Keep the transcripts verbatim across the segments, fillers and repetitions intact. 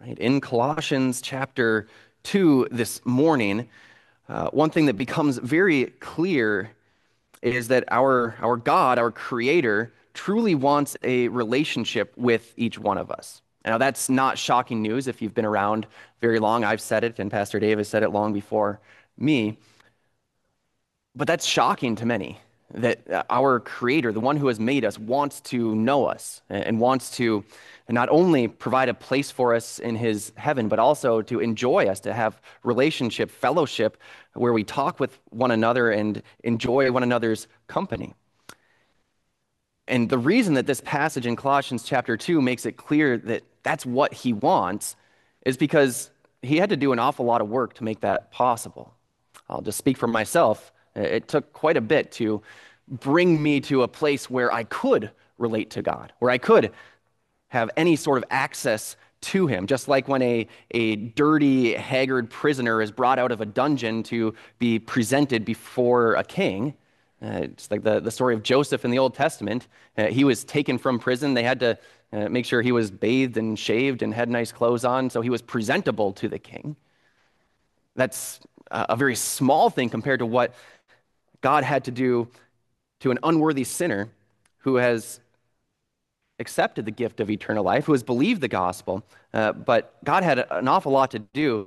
right? In Colossians chapter two this morning, uh, one thing that becomes very clear is that our, our God, our Creator, truly wants a relationship with each one of us. Now, that's not shocking news if you've been around very long. I've said it, and Pastor Dave has said it long before me. But that's shocking to many, that our Creator, the one who has made us, wants to know us and wants to not only provide a place for us in His heaven, but also to enjoy us, to have relationship, fellowship, where we talk with one another and enjoy one another's company. And the reason that this passage in Colossians chapter two makes it clear that that's what He wants is because He had to do an awful lot of work to make that possible. I'll just speak for myself. It took quite a bit to bring me to a place where I could relate to God, where I could have any sort of access to Him. Just like when a, a dirty, haggard prisoner is brought out of a dungeon to be presented before a king. Uh, it's like the, the story of Joseph in the Old Testament. Uh, he was taken from prison. They had to uh, make sure he was bathed and shaved and had nice clothes on, so he was presentable to the king. That's a, a very small thing compared to what God had to do to an unworthy sinner who has accepted the gift of eternal life, who has believed the gospel, uh, but God had an awful lot to do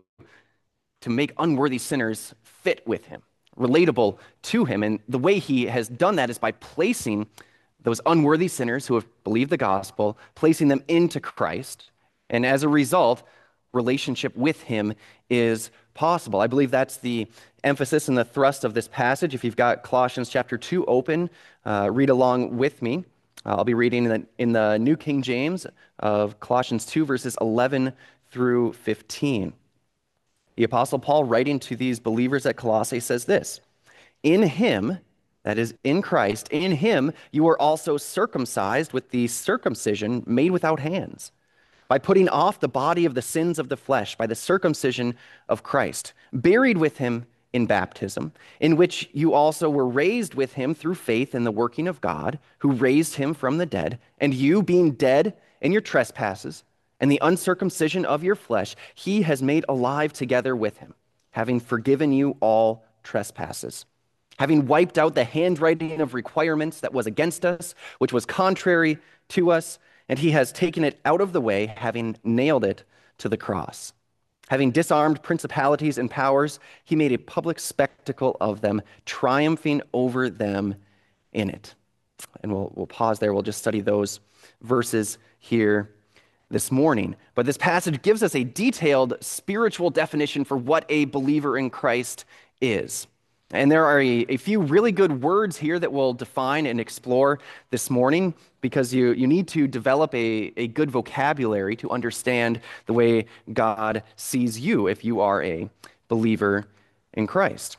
to make unworthy sinners fit with Him, relatable to Him. And the way He has done that is by placing those unworthy sinners who have believed the gospel, placing them into Christ, and as a result, relationship with Him is possible. I believe that's the emphasis and the thrust of this passage. If you've got Colossians chapter two open, uh, read along with me. Uh, I'll be reading in the, in the New King James of Colossians two, verses eleven through fifteen. The Apostle Paul, writing to these believers at Colossae, says this: "In Him," that is, in Christ, "in Him you are also circumcised with the circumcision made without hands, by putting off the body of the sins of the flesh by the circumcision of Christ, buried with Him in baptism, in which you also were raised with Him through faith in the working of God, who raised Him from the dead, and you, being dead in your trespasses and the uncircumcision of your flesh, He has made alive together with Him, having forgiven you all trespasses, having wiped out the handwriting of requirements that was against us, which was contrary to us, and He has taken it out of the way, having nailed it to the cross. Having disarmed principalities and powers, He made a public spectacle of them, triumphing over them in it." And we'll, we'll pause there. We'll just study those verses here this morning. But this passage gives us a detailed spiritual definition for what a believer in Christ is. And there are a, a few really good words here that we'll define and explore this morning, because you, you need to develop a, a good vocabulary to understand the way God sees you if you are a believer in Christ.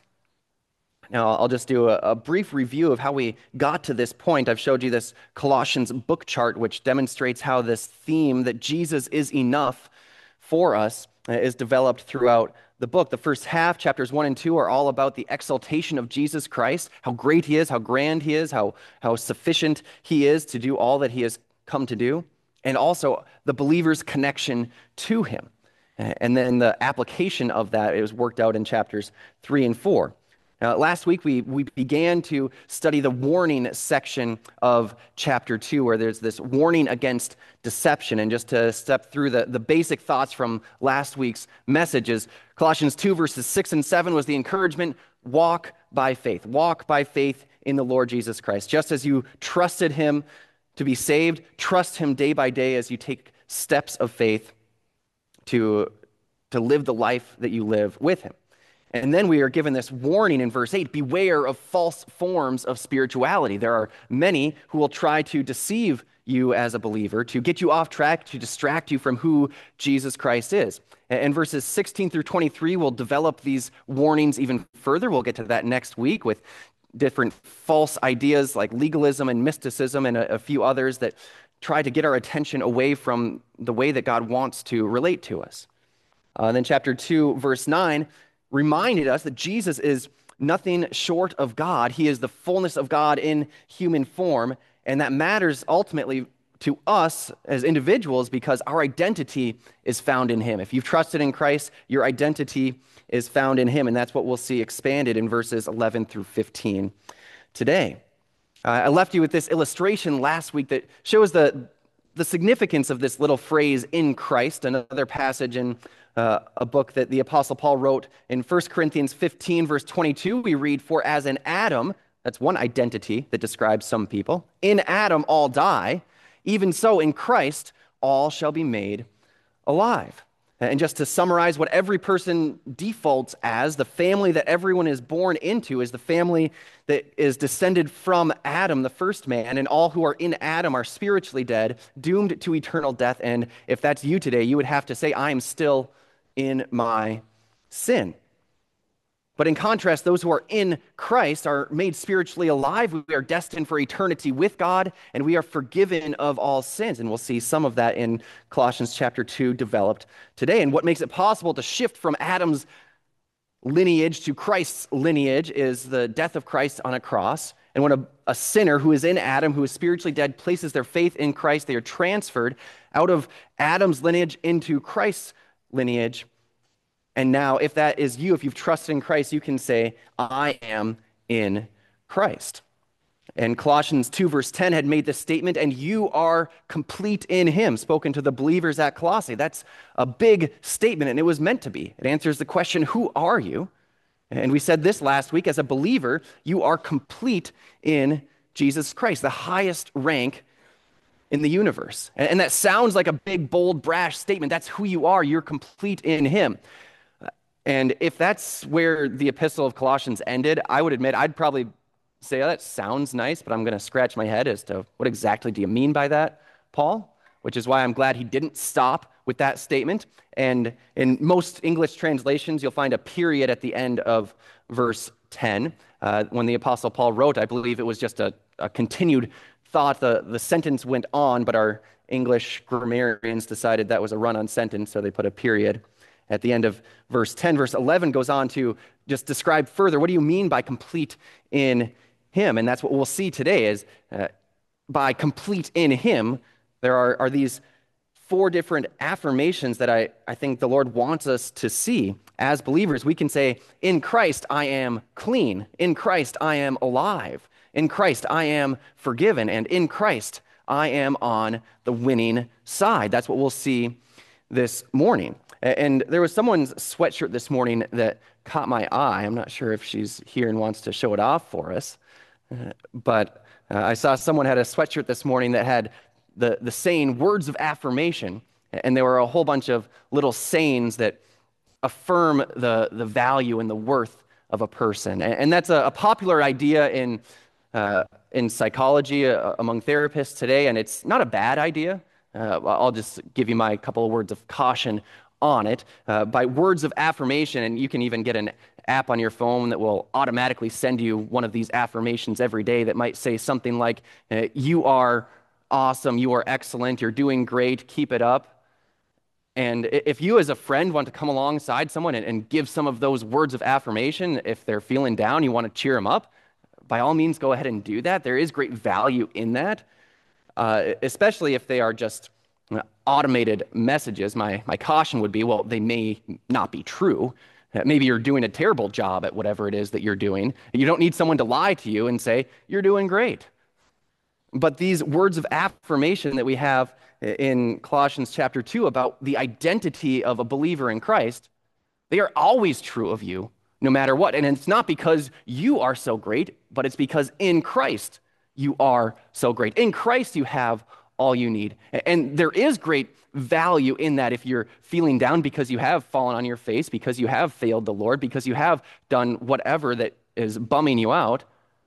Now, I'll just do a, a brief review of how we got to this point. I've showed you this Colossians book chart, which demonstrates how this theme that Jesus is enough for us uh, is developed throughout the book. The first half, chapters one and two, are all about the exaltation of Jesus Christ, how great He is, how grand He is, how, how sufficient He is to do all that He has come to do, and also the believer's connection to Him. And then the application of that is worked out in chapters three and four. Now, last week, we, we began to study the warning section of chapter two, where there's this warning against deception. And just to step through the, the basic thoughts from last week's messages, Colossians two, verses six and seven was the encouragement: walk by faith. Walk by faith in the Lord Jesus Christ. Just as you trusted Him to be saved, trust Him day by day as you take steps of faith to, to live the life that you live with Him. And then we are given this warning in verse eight: beware of false forms of spirituality. There are many who will try to deceive you as a believer, to get you off track, to distract you from who Jesus Christ is. And verses sixteen through twenty-three will develop these warnings even further. We'll get to that next week with different false ideas like legalism and mysticism and a, a few others that try to get our attention away from the way that God wants to relate to us. Uh, then chapter two, verse nine, reminded us that Jesus is nothing short of God. He is the fullness of God in human form, and that matters ultimately to us as individuals because our identity is found in him. If you've trusted in Christ, your identity is found in him, and that's what we'll see expanded in verses eleven through fifteen today. Uh, I left you with this illustration last week that shows the, the significance of this little phrase, in Christ, another passage in uh, a book that the Apostle Paul wrote in First Corinthians fifteen, verse twenty-two. We read, "For as in Adam," that's one identity that describes some people, "in Adam all die, even so in Christ all shall be made alive." And just to summarize what every person defaults as, the family that everyone is born into is the family that is descended from Adam, the first man, and all who are in Adam are spiritually dead, doomed to eternal death. And if that's you today, you would have to say, I am still in my sin. But in contrast, those who are in Christ are made spiritually alive. We are destined for eternity with God, and we are forgiven of all sins. And we'll see some of that in Colossians chapter two developed today. And what makes it possible to shift from Adam's lineage to Christ's lineage is the death of Christ on a cross. And when a, a sinner who is in Adam, who is spiritually dead, places their faith in Christ, they are transferred out of Adam's lineage into Christ's lineage. And now, if that is you, if you've trusted in Christ, you can say, I am in Christ. And Colossians two, verse ten had made this statement, and you are complete in him, spoken to the believers at Colossae. That's a big statement, and it was meant to be. It answers the question, who are you? And we said this last week, as a believer, you are complete in Jesus Christ, the highest rank in the universe. And that sounds like a big, bold, brash statement. That's who you are. You're complete in him. And if that's where the epistle of Colossians ended, I would admit I'd probably say, oh, that sounds nice, but I'm going to scratch my head as to what exactly do you mean by that, Paul? Which is why I'm glad he didn't stop with that statement. And in most English translations, you'll find a period at the end of verse ten. Uh, when the Apostle Paul wrote, I believe it was just a, a continued thought. The, the sentence went on, but our English grammarians decided that was a run-on sentence, so they put a period at the end of verse ten. Verse eleven goes on to just describe further, what do you mean by complete in him? And that's what we'll see today is uh, by complete in him, there are, are these four different affirmations that I, I think the Lord wants us to see. As believers, we can say, in Christ, I am clean. In Christ, I am alive. In Christ, I am forgiven. And in Christ, I am on the winning side. That's what we'll see this morning. And there was someone's sweatshirt this morning that caught my eye. I'm not sure if she's here and wants to show it off for us. Uh, but uh, I saw someone had a sweatshirt this morning that had the, the saying, words of affirmation. And there were a whole bunch of little sayings that affirm the, the value and the worth of a person. And, and that's a, a popular idea in, uh, in psychology uh, among therapists today. And it's not a bad idea. Uh, I'll just give you my couple of words of caution on it. Uh, by words of affirmation, and you can even get an app on your phone that will automatically send you one of these affirmations every day that might say something like, uh, you are awesome, you are excellent, you're doing great, keep it up. And if you as a friend want to come alongside someone and, and give some of those words of affirmation, if they're feeling down, you want to cheer them up, by all means go ahead and do that. There is great value in that, uh, especially if they are just automated messages. My, my caution would be, well, they may not be true. Maybe you're doing a terrible job at whatever it is that you're doing. You don't need someone to lie to you and say, you're doing great. But these words of affirmation that we have in Colossians chapter two about the identity of a believer in Christ, they are always true of you, no matter what. And it's not because you are so great, but it's because in Christ you are so great. In Christ you have all you need. And there is great value in that if you're feeling down because you have fallen on your face, because you have failed the Lord, because you have done whatever that is bumming you out.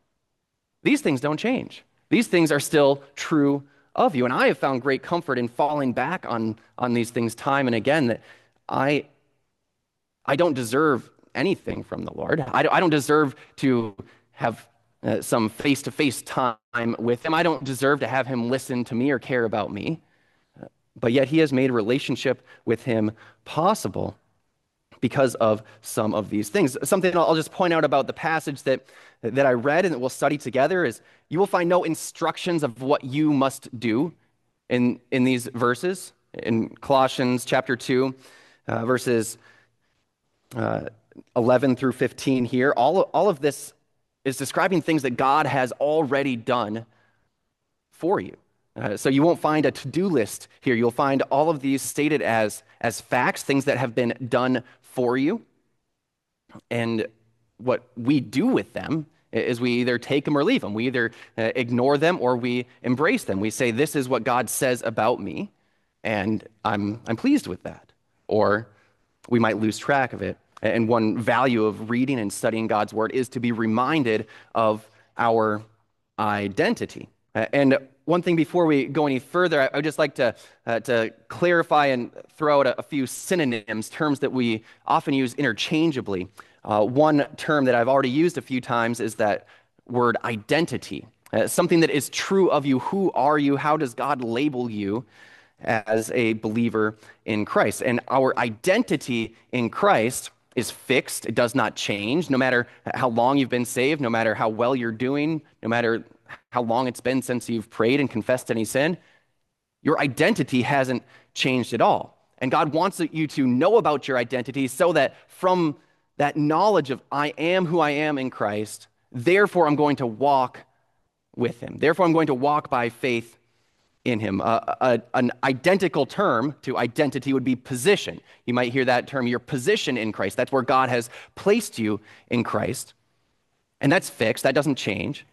These things don't change. These things are still true of you. And I have found great comfort in falling back on, on these things time and again, that I, I don't deserve anything from the Lord. I, I don't deserve to have Uh, some face-to-face time with him. I don't deserve to have him listen to me or care about me. Uh, but yet he has made a relationship with him possible because of some of these things. Something I'll just point out about the passage that, that I read and that we'll study together is you will find no instructions of what you must do in, in these verses, in Colossians chapter two, uh, verses uh, eleven through fifteen here. All, all of this is describing things that God has already done for you. Uh, so you won't find a to-do list here. You'll find all of these stated as, as facts, things that have been done for you. And what we do with them is we either take them or leave them. We either uh, ignore them or we embrace them. We say, this is what God says about me, and I'm, I'm pleased with that. Or we might lose track of it. And one value of reading and studying God's word is to be reminded of our identity. Uh, and one thing before we go any further, I, I would just like to, uh, to clarify and throw out a, a few synonyms, terms that we often use interchangeably. Uh, one term that I've already used a few times is that word identity. Uh, something that is true of you. Who are you? How does God label you as a believer in Christ? And our identity in Christ is fixed. It does not change, no matter how long you've been saved, no matter how well you're doing, no matter how long it's been since you've prayed and confessed any sin. Your identity hasn't changed at all. And God wants you to know about your identity so that from that knowledge of I am who I am in Christ, therefore I'm going to walk with him. Therefore I'm going to walk by faith in him. Uh, a, an identical term to identity would be position. You might hear that term, your position in Christ. That's where God has placed you in Christ. And that's fixed. That doesn't change.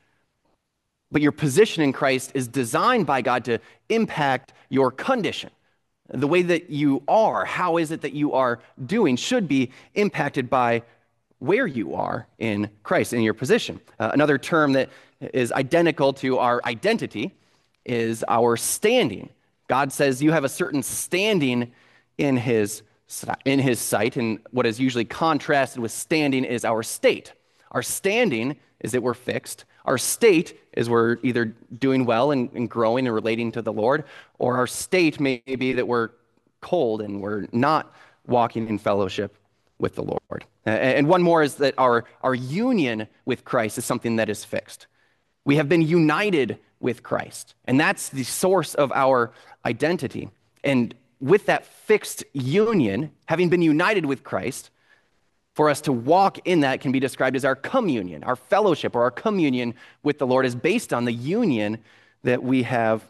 But your position in Christ is designed by God to impact your condition. The way that you are, how is it that you are doing, should be impacted by where you are in Christ, in your position. Uh, another term that is identical to our identity is our standing. God says you have a certain standing in his, in his sight, and what is usually contrasted with standing is our state. Our standing is that we're fixed. Our state is we're either doing well and, and growing and relating to the Lord, or our state may be that we're cold and we're not walking in fellowship with the Lord. And one more is that our, our union with Christ is something that is fixed. We have been united with Christ, and that's the source of our identity. And with that fixed union, having been united with Christ, for us to walk in that can be described as our communion. Our fellowship or our communion with the Lord is based on the union that we have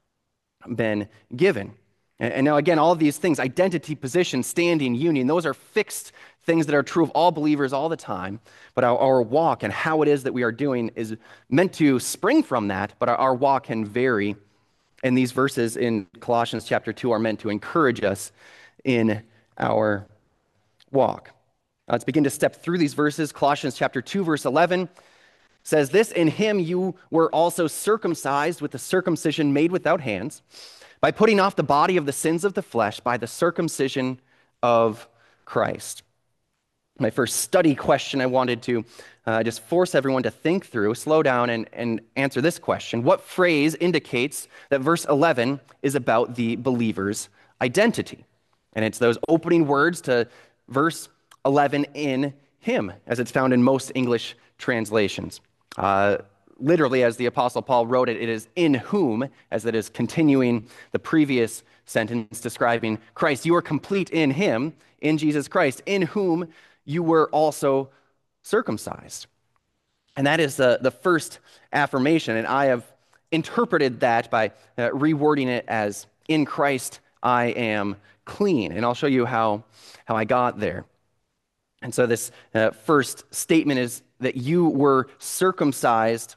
been given. And now again, all of these things, identity, position, standing, union, those are fixed things that are true of all believers all the time. But our, our walk and how it is that we are doing is meant to spring from that, but our, our walk can vary. And these verses in Colossians chapter two are meant to encourage us in our walk. Uh, let's begin to step through these verses. Colossians chapter two, verse eleven says this, "In him you were also circumcised with the circumcision made without hands, by putting off the body of the sins of the flesh by the circumcision of Christ." My first study question I wanted to uh, just force everyone to think through, slow down and, and answer this question. What phrase indicates that verse eleven is about the believer's identity? And it's those opening words to verse eleven, "in him," as it's found in most English translations. Uh, literally, as the Apostle Paul wrote it, it is "in whom," as it is continuing the previous sentence describing Christ. You are complete in him, in Jesus Christ, in whom you were also circumcised. And that is the, the first affirmation, and I have interpreted that by uh, rewording it as, "in Christ I am clean." And I'll show you how, how I got there. And so this uh, first statement is that you were circumcised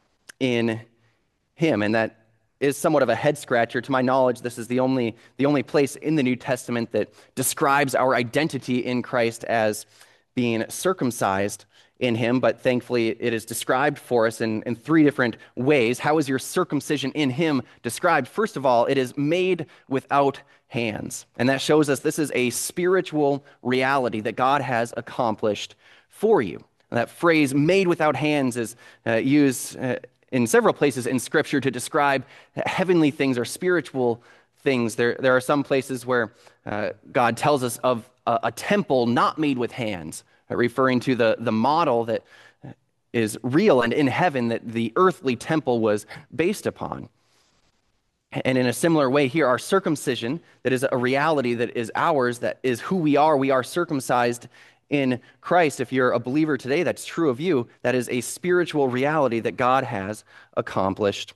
in him. And that is somewhat of a head scratcher. To my knowledge, this is the only, the only place in the New Testament that describes our identity in Christ as being circumcised in him. But thankfully, it is described for us in, in three different ways. How is your circumcision in him described? First of all, it is made without hands. And that shows us this is a spiritual reality that God has accomplished for you. And that phrase, "made without hands," is uh, used uh, in several places in Scripture to describe heavenly things or spiritual things. There, there are some places where uh, God tells us of a, a temple not made with hands, uh, referring to the, the model that is real and in heaven that the earthly temple was based upon. And in a similar way here, our circumcision, that is a reality that is ours, that is who we are. We are circumcised in Christ. If you're a believer today, that's true of you. That is a spiritual reality that God has accomplished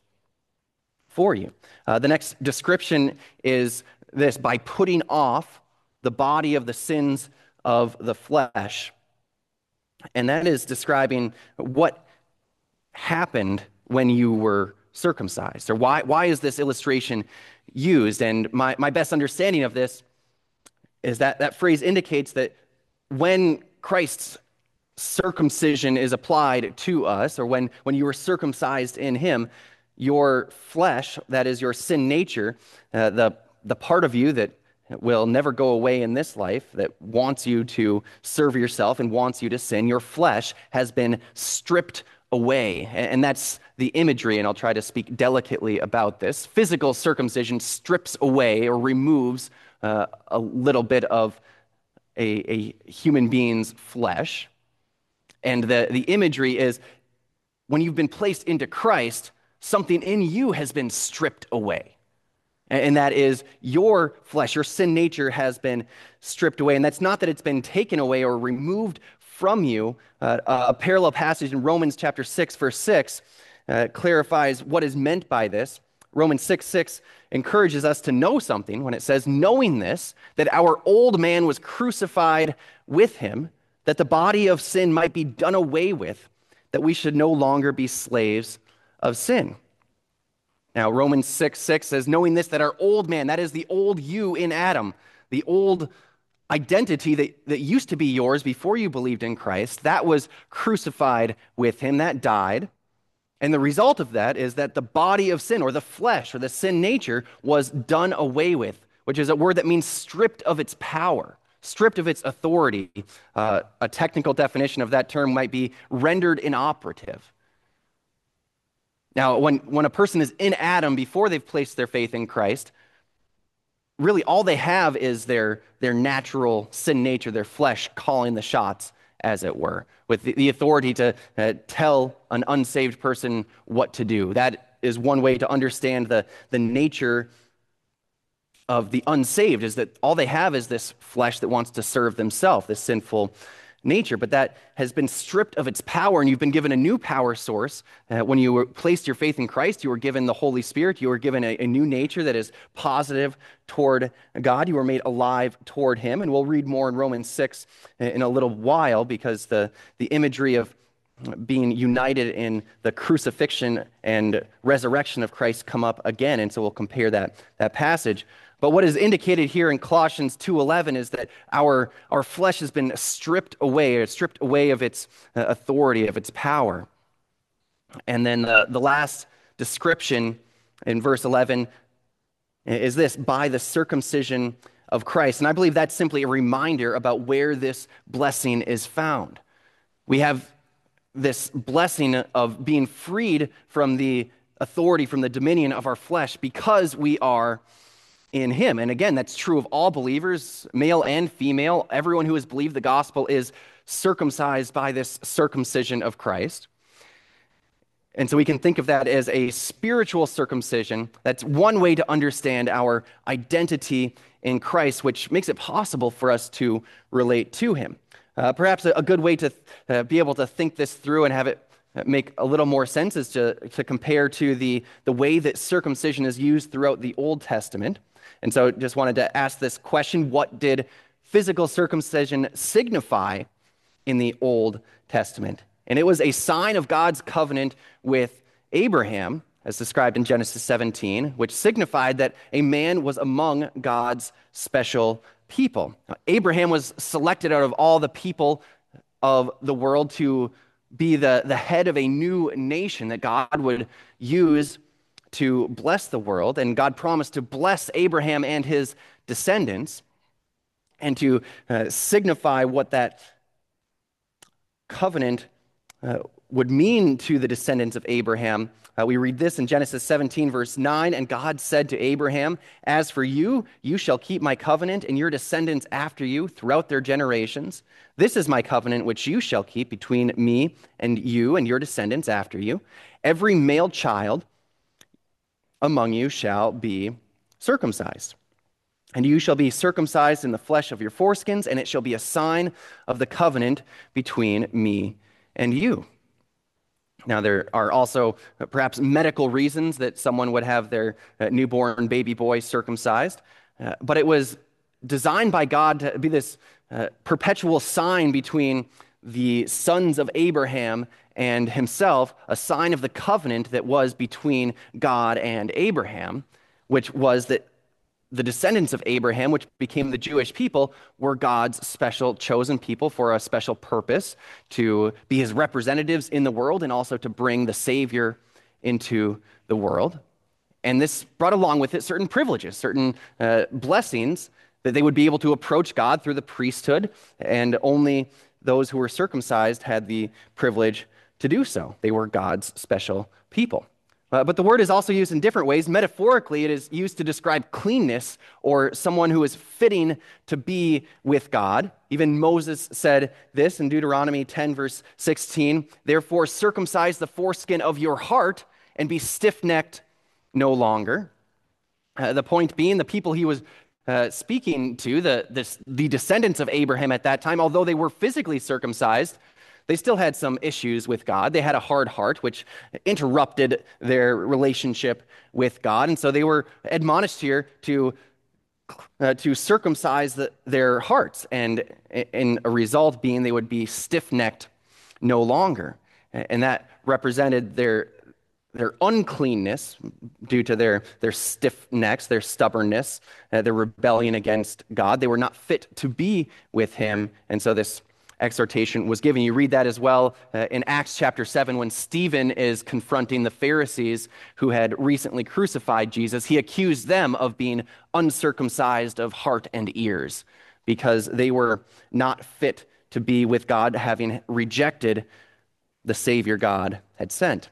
for you. Uh, the next description is this: by putting off the body of the sins of the flesh. And that is describing what happened when you were circumcised, or why, why is this illustration used? And my, my best understanding of this is that that phrase indicates that when Christ's circumcision is applied to us, or when, when you were circumcised in him, your flesh, that is your sin nature, uh, the, the part of you that will never go away in this life, that wants you to serve yourself and wants you to sin, your flesh has been stripped away. And that's the imagery, and I'll try to speak delicately about this. Physical circumcision strips away or removes uh, a little bit of a, a human being's flesh. And the, the imagery is when you've been placed into Christ, something in you has been stripped away. And that is your flesh, your sin nature has been stripped away. And that's not that it's been taken away or removed from you. Uh, a parallel passage in Romans chapter six, verse six, uh, clarifies what is meant by this. Romans six, six encourages us to know something when it says, knowing this, that our old man was crucified with him, that the body of sin might be done away with, that we should no longer be slaves of sin. Now, Romans six, six says, knowing this, that our old man, that is the old you in Adam, the old identity that, that used to be yours before you believed in Christ, that was crucified with him, that died. And the result of that is that the body of sin, or the flesh, or the sin nature, was done away with, which is a word that means stripped of its power, stripped of its authority. Uh, a technical definition of that term might be rendered inoperative. Now, when, when a person is in Adam before they've placed their faith in Christ, really all they have is their, their natural sin nature, their flesh calling the shots, as it were, with the, the authority to uh, tell an unsaved person what to do. That is one way to understand the, the nature of the unsaved, is that all they have is this flesh that wants to serve themselves, this sinful nature, but that has been stripped of its power, and you've been given a new power source. Uh, when you were placed your faith in Christ, you were given the Holy Spirit. You were given a, a new nature that is positive toward God. You were made alive toward him, and we'll read more in Romans six in a little while, because the, the imagery of being united in the crucifixion and resurrection of Christ come up again, and so we'll compare that, that passage. But what is indicated here in Colossians two eleven is that our, our flesh has been stripped away, or stripped away of its uh, authority, of its power. And then the, the last description in verse eleven is this: by the circumcision of Christ. And I believe that's simply a reminder about where this blessing is found. We have this blessing of being freed from the authority, from the dominion of our flesh, because we are in him. And again, that's true of all believers, male and female. Everyone who has believed the gospel is circumcised by this circumcision of Christ. And so we can think of that as a spiritual circumcision. That's one way to understand our identity in Christ, which makes it possible for us to relate to him. Uh, perhaps a, a good way to uh, be able to think this through and have it make a little more sense is to, to compare to the, the way that circumcision is used throughout the Old Testament. And so just wanted to ask this question: what did physical circumcision signify in the Old Testament? And it was a sign of God's covenant with Abraham, as described in Genesis seventeen, which signified that a man was among God's special people. Now, Abraham was selected out of all the people of the world to be the, the head of a new nation that God would use to bless the world. And God promised to bless Abraham and his descendants, and to uh, signify what that covenant uh, would mean to the descendants of Abraham. Uh, we read this in Genesis seventeen, verse nine, and God said to Abraham, "As for you, you shall keep my covenant and your descendants after you throughout their generations. This is my covenant which you shall keep between me and you and your descendants after you. Every male child among you shall be circumcised. And you shall be circumcised in the flesh of your foreskins, and it shall be a sign of the covenant between me and you. Now, there are also uh, perhaps medical reasons that someone would have their uh, newborn baby boy circumcised, uh, but it was designed by God to be this uh, perpetual sign between the sons of Abraham and himself, a sign of the covenant that was between God and Abraham, which was that the descendants of Abraham, which became the Jewish people, were God's special chosen people for a special purpose, to be his representatives in the world and also to bring the Savior into the world. And this brought along with it certain privileges, certain uh, blessings, that they would be able to approach God through the priesthood, and only those who were circumcised had the privilege to do so. They were God's special people. Uh, but the word is also used in different ways. Metaphorically, it is used to describe cleanness or someone who is fitting to be with God. Even Moses said this in Deuteronomy ten, verse sixteen, "Therefore circumcise the foreskin of your heart and be stiff-necked no longer." Uh, the point being, the people he was uh, speaking to, the, this, the descendants of Abraham at that time, although they were physically circumcised, they still had some issues with God. They had a hard heart, which interrupted their relationship with God. And so they were admonished here to, uh, to circumcise the, their hearts. And in a result being they would be stiff-necked no longer. And that represented their, their uncleanness due to their, their stiff necks, their stubbornness, uh, their rebellion against God. They were not fit to be with him. And so this exhortation was given. You read that as well uh, in Acts chapter seven when Stephen is confronting the Pharisees who had recently crucified Jesus. He accused them of being uncircumcised of heart and ears because they were not fit to be with God, having rejected the Savior God had sent.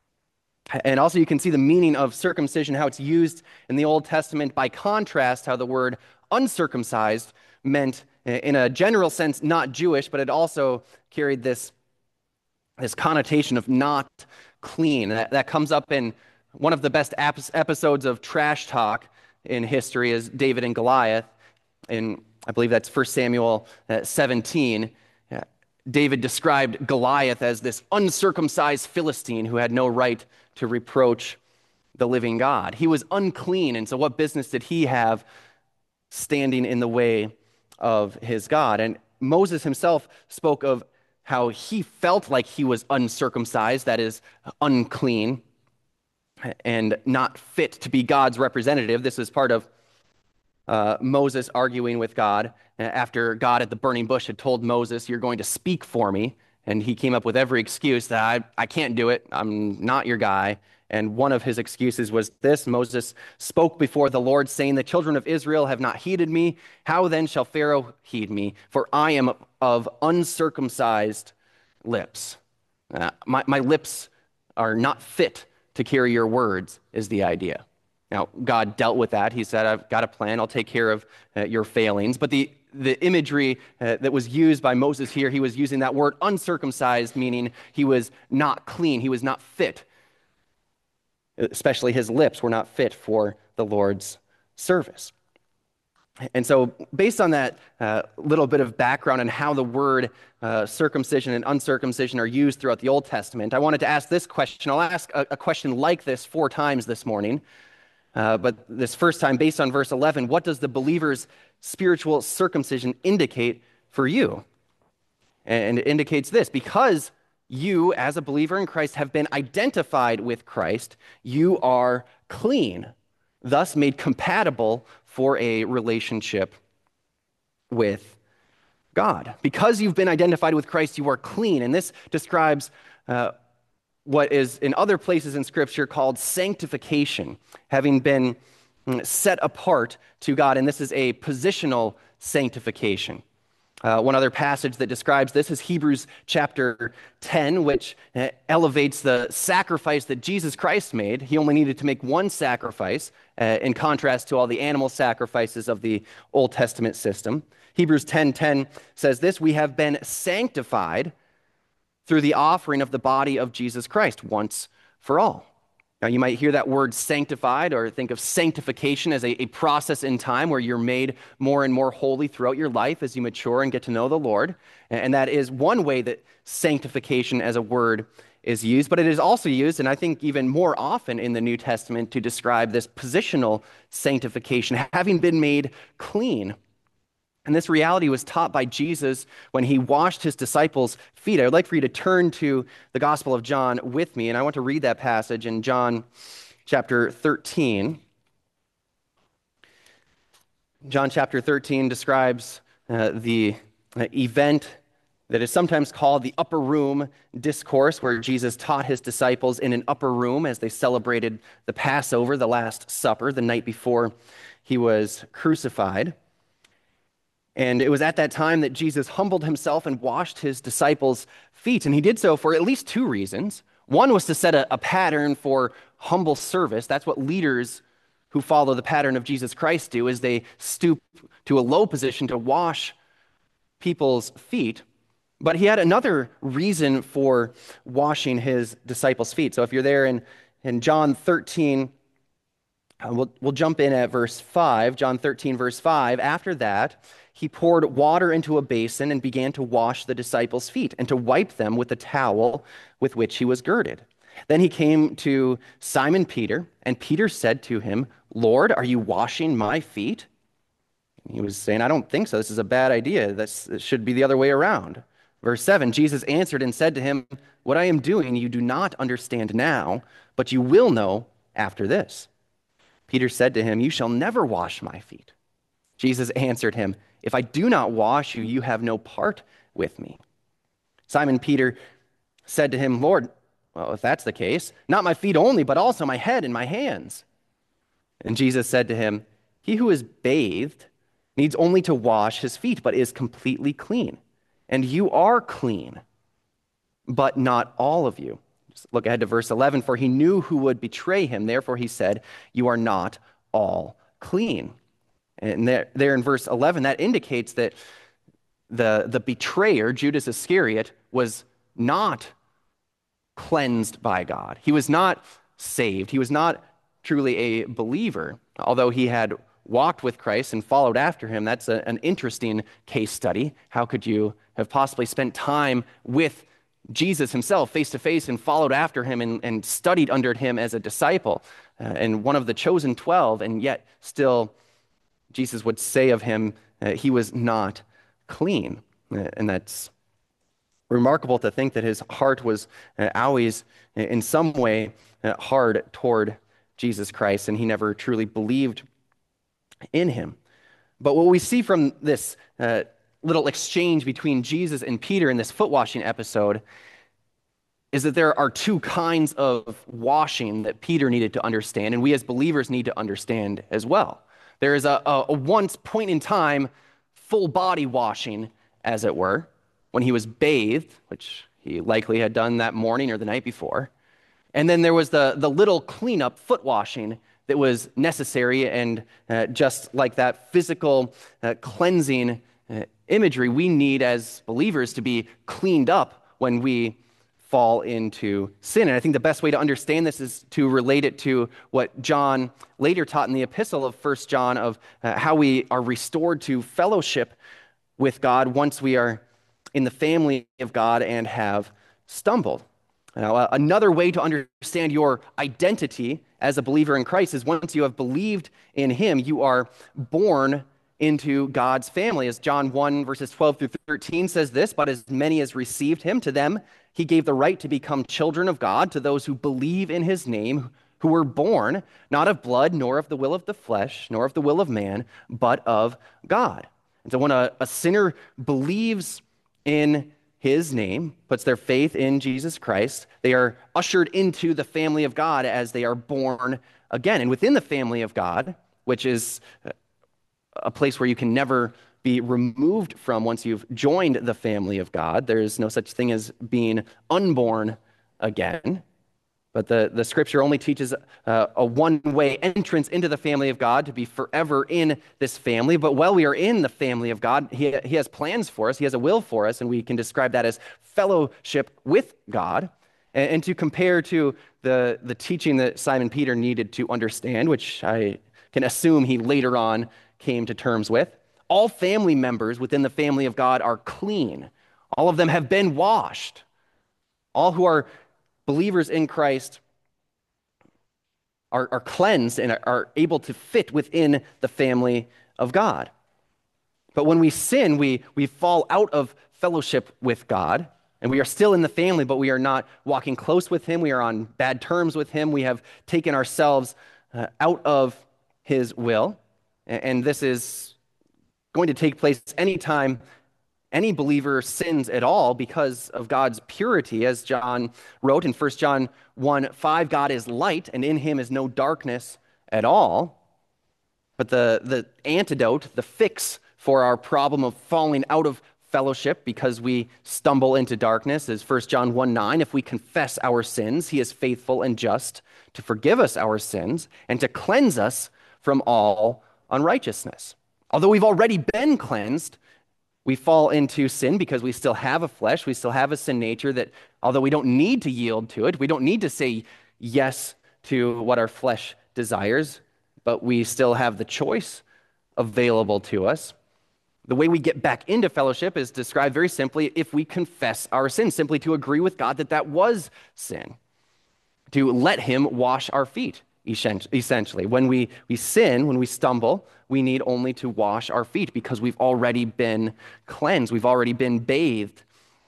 And also you can see the meaning of circumcision, how it's used in the Old Testament. By contrast, how the word uncircumcised meant, in a general sense, not Jewish, but it also carried this, this connotation of not clean. That, that comes up in one of the best ap- episodes of trash talk in history is David and Goliath. In, I believe that's First Samuel seventeen. David described Goliath as this uncircumcised Philistine who had no right to reproach the living God. He was unclean, and so what business did he have standing in the way of his God? And Moses himself spoke of how he felt like he was uncircumcised, that is, unclean, and not fit to be God's representative. This is part of uh, Moses arguing with God after God at the burning bush had told Moses, "You're going to speak for me." And he came up with every excuse that I, I can't do it. I'm not your guy. And one of his excuses was this: Moses spoke before the Lord, saying, "The children of Israel have not heeded me. How then shall Pharaoh heed me? For I am of uncircumcised lips." Uh, my, my lips are not fit to carry your words, is the idea. Now, God dealt with that. He said, "I've got a plan. I'll take care of uh, your failings." But the, the imagery uh, that was used by Moses here, he was using that word uncircumcised, meaning he was not clean. He was not fit. Especially his lips were not fit for the Lord's service. And so based on that uh, little bit of background on how the word uh, circumcision and uncircumcision are used throughout the Old Testament, I wanted to ask this question. I'll ask a, a question like this four times this morning. Uh, but this first time, based on verse eleven, what does the believer's spiritual circumcision indicate for you? And it indicates this: because you, as a believer in Christ, have been identified with Christ, you are clean, thus made compatible for a relationship with God. Because you've been identified with Christ, you are clean. And this describes uh, what is in other places in Scripture called sanctification, having been set apart to God. And this is a positional sanctification. Uh, one other passage that describes this is Hebrews chapter ten, which uh, elevates the sacrifice that Jesus Christ made. He only needed to make one sacrifice, uh, in contrast to all the animal sacrifices of the Old Testament system. Hebrews ten ten says this: "We have been sanctified through the offering of the body of Jesus Christ once for all." Now, you might hear that word sanctified or think of sanctification as a, a process in time where you're made more and more holy throughout your life as you mature and get to know the Lord. And that is one way that sanctification as a word is used, but it is also used, and I think even more often in the New Testament, to describe this positional sanctification, having been made clean. And this reality was taught by Jesus when he washed his disciples' feet. I would like for you to turn to the Gospel of John with me, and I want to read that passage in John chapter thirteen. John chapter thirteen describes uh, the uh, event that is sometimes called the upper room discourse, where Jesus taught his disciples in an upper room as they celebrated the Passover, the Last Supper, the night before he was crucified. And it was at that time that Jesus humbled himself and washed his disciples' feet. And he did so for at least two reasons. One was to set a, a pattern for humble service. That's what leaders who follow the pattern of Jesus Christ do, is they stoop to a low position to wash people's feet. But he had another reason for washing his disciples' feet. So if you're there in, in John thirteen, uh, we'll, we'll jump in at verse five. John thirteen, verse five. After that, he poured water into a basin and began to wash the disciples' feet and to wipe them with the towel with which he was girded. Then he came to Simon Peter, and Peter said to him, "Lord, are you washing my feet?" And he was saying, "I don't think so. This is a bad idea. This, this should be the other way around." Verse seven, Jesus answered and said to him, "What I am doing you do not understand now, but you will know after this." Peter said to him, "You shall never wash my feet." Jesus answered him, "If I do not wash you, you have no part with me." Simon Peter said to him, "Lord, well, if that's the case, not my feet only, but also my head and my hands." And Jesus said to him, "He who is bathed needs only to wash his feet, but is completely clean. And you are clean, but not all of you." Just look ahead to verse eleven. "For he knew who would betray him. Therefore he said, 'You are not all clean.'" And there, there in verse eleven, that indicates that the, the betrayer, Judas Iscariot, was not cleansed by God. He was not saved. He was not truly a believer, although he had walked with Christ and followed after him. That's a, an interesting case study. How could you have possibly spent time with Jesus himself face to face and followed after him and, and studied under him as a disciple uh, and one of the chosen twelve, and yet still Jesus would say of him uh, he was not clean? Uh, and that's remarkable to think that his heart was uh, always uh, in some way uh, hard toward Jesus Christ, and he never truly believed in him. But what we see from this uh, little exchange between Jesus and Peter in this foot washing episode is that there are two kinds of washing that Peter needed to understand, and we as believers need to understand as well. There is a, a, a once point in time full body washing, as it were, when he was bathed, which he likely had done that morning or the night before. And then there was the, the little cleanup foot washing that was necessary, and uh, just like that physical uh, cleansing uh, imagery, we need as believers to be cleaned up when we fall into sin. And I think the best way to understand this is to relate it to what John later taught in the epistle of First John, of uh, how we are restored to fellowship with God once we are in the family of God and have stumbled. Now, uh, another way to understand your identity as a believer in Christ is once you have believed in him, you are born into God's family. As John one, verses twelve through thirteen says this, "But as many as received him, to them he gave the right to become children of God, to those who believe in his name, who were born not of blood, nor of the will of the flesh, nor of the will of man, but of God." And so when a, a sinner believes in his name, puts their faith in Jesus Christ, they are ushered into the family of God as they are born again. And within the family of God, which is a place where you can never be removed from once you've joined the family of God, there is no such thing as being unborn again. But the, the scripture only teaches uh, a one-way entrance into the family of God, to be forever in this family. But while we are in the family of God, he, he has plans for us, he has a will for us, and we can describe that as fellowship with God. And, and to compare to the, the teaching that Simon Peter needed to understand, which I can assume he later on came to terms with, all family members within the family of God are clean. All of them have been washed. All who are believers in Christ are, are cleansed and are, are able to fit within the family of God. But when we sin, we, we fall out of fellowship with God, and we are still in the family, but we are not walking close with him. We are on bad terms with him. We have taken ourselves uh, out of his will. And, and this is going to take place anytime any believer sins at all because of God's purity. As John wrote in First John one five, God is light, and in him is no darkness at all. But the, the antidote, the fix for our problem of falling out of fellowship because we stumble into darkness is First John one nine. If we confess our sins, he is faithful and just to forgive us our sins and to cleanse us from all unrighteousness. Although we've already been cleansed, we fall into sin because we still have a flesh, we still have a sin nature that, although we don't need to yield to it, we don't need to say yes to what our flesh desires, but we still have the choice available to us. The way we get back into fellowship is described very simply if we confess our sin, simply to agree with God that that was sin, to let him wash our feet, essentially. When we, we sin, when we stumble, we need only to wash our feet because we've already been cleansed. We've already been bathed,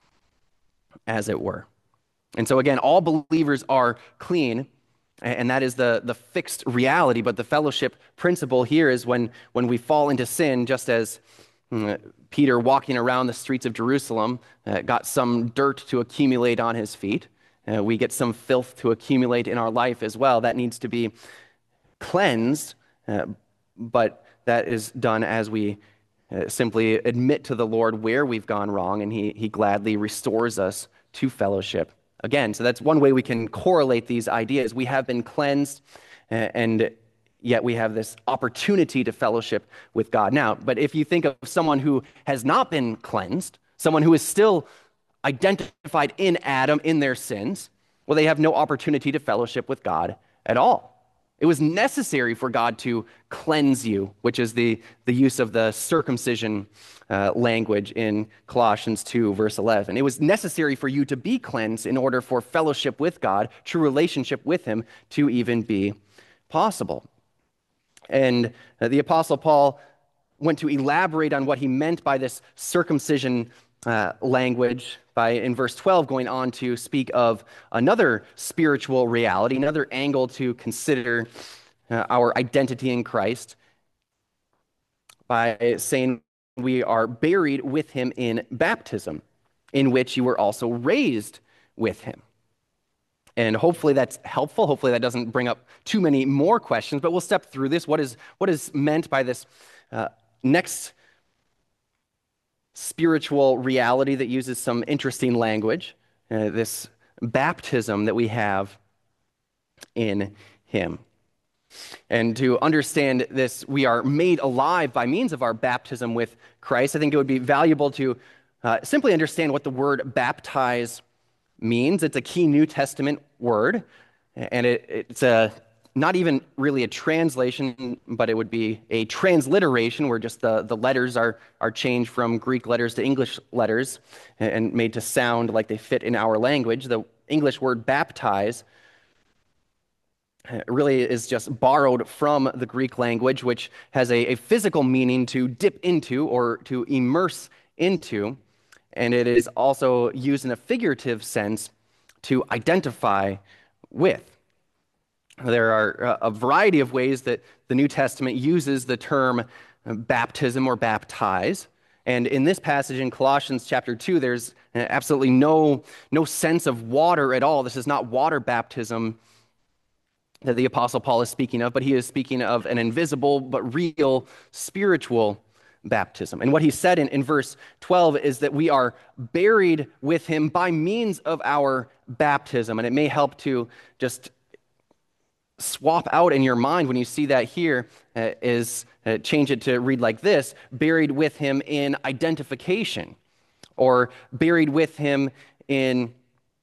as it were. And so again, all believers are clean, and that is the, the fixed reality. But the fellowship principle here is when, when we fall into sin, just as mm, Peter walking around the streets of Jerusalem uh, got some dirt to accumulate on his feet, uh, we get some filth to accumulate in our life as well. That needs to be cleansed, uh, but that is done as we uh, simply admit to the Lord where we've gone wrong, and he, he gladly restores us to fellowship again. So that's one way we can correlate these ideas. We have been cleansed, uh, and yet we have this opportunity to fellowship with God. Now, but if you think of someone who has not been cleansed, someone who is still identified in Adam, in their sins, well, they have no opportunity to fellowship with God at all. It was necessary for God to cleanse you, which is the, the use of the circumcision uh, language in Colossians two, verse eleven. It was necessary for you to be cleansed in order for fellowship with God, true relationship with him, to even be possible. And uh, the Apostle Paul went to elaborate on what he meant by this circumcision uh, language by, in verse twelve, going on to speak of another spiritual reality, another angle to consider uh, our identity in Christ by saying we are buried with him in baptism, in which you were also raised with him. And hopefully that's helpful. Hopefully that doesn't bring up too many more questions, but we'll step through this. What is, what is meant by this uh, next spiritual reality that uses some interesting language, uh, this baptism that we have in him. And to understand this, we are made alive by means of our baptism with Christ. I think it would be valuable to uh, simply understand what the word baptize means. It's a key New Testament word, and it, it's a not even really a translation, but it would be a transliteration where just the, the letters are, are changed from Greek letters to English letters and made to sound like they fit in our language. The English word baptize really is just borrowed from the Greek language, which has a, a physical meaning to dip into or to immerse into, and it is also used in a figurative sense to identify with. There are a variety of ways that the New Testament uses the term baptism or baptize. And in this passage in Colossians chapter two, there's absolutely no, no sense of water at all. This is not water baptism that the Apostle Paul is speaking of, but he is speaking of an invisible but real spiritual baptism. And what he said in, in verse twelve is that we are buried with him by means of our baptism. And it may help to just swap out in your mind when you see that here uh, is uh, change it to read like this: buried with him in identification, or buried with him in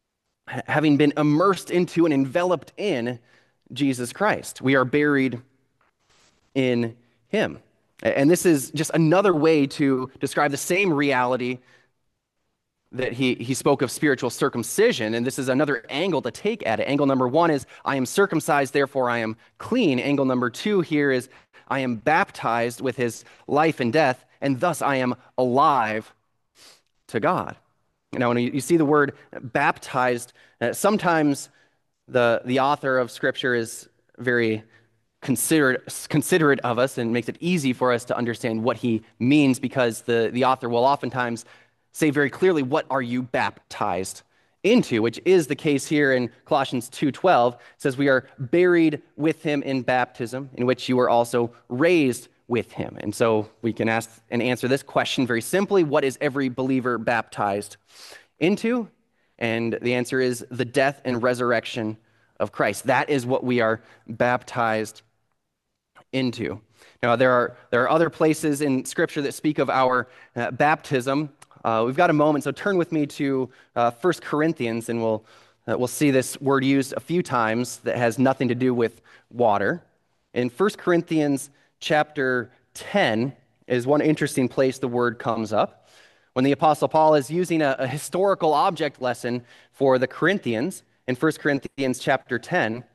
having been immersed into and enveloped in Jesus Christ. We are buried in him. And this is just another way to describe the same reality that he, he spoke of spiritual circumcision, and this is another angle to take at it. Angle number one is, I am circumcised, therefore I am clean. Angle number two here is, I am baptized with his life and death, and thus I am alive to God. Now, when you, you see the word baptized, uh, sometimes the, the author of Scripture is very considerate, considerate of us and makes it easy for us to understand what he means, because the, the author will oftentimes say very clearly, what are you baptized into? Which is the case here in Colossians two twelve. It says, we are buried with him in baptism, in which you were also raised with him. And so we can ask and answer this question very simply: what is every believer baptized into? And the answer is the death and resurrection of Christ. That is what we are baptized into. Now, there are there are other places in Scripture that speak of our uh, baptism. Uh, we've got a moment, so turn with me to uh, First Corinthians, and we'll uh, we'll see this word used a few times that has nothing to do with water. In First Corinthians chapter ten is one interesting place the word comes up. When the Apostle Paul is using a, a historical object lesson for the Corinthians in First Corinthians chapter ten,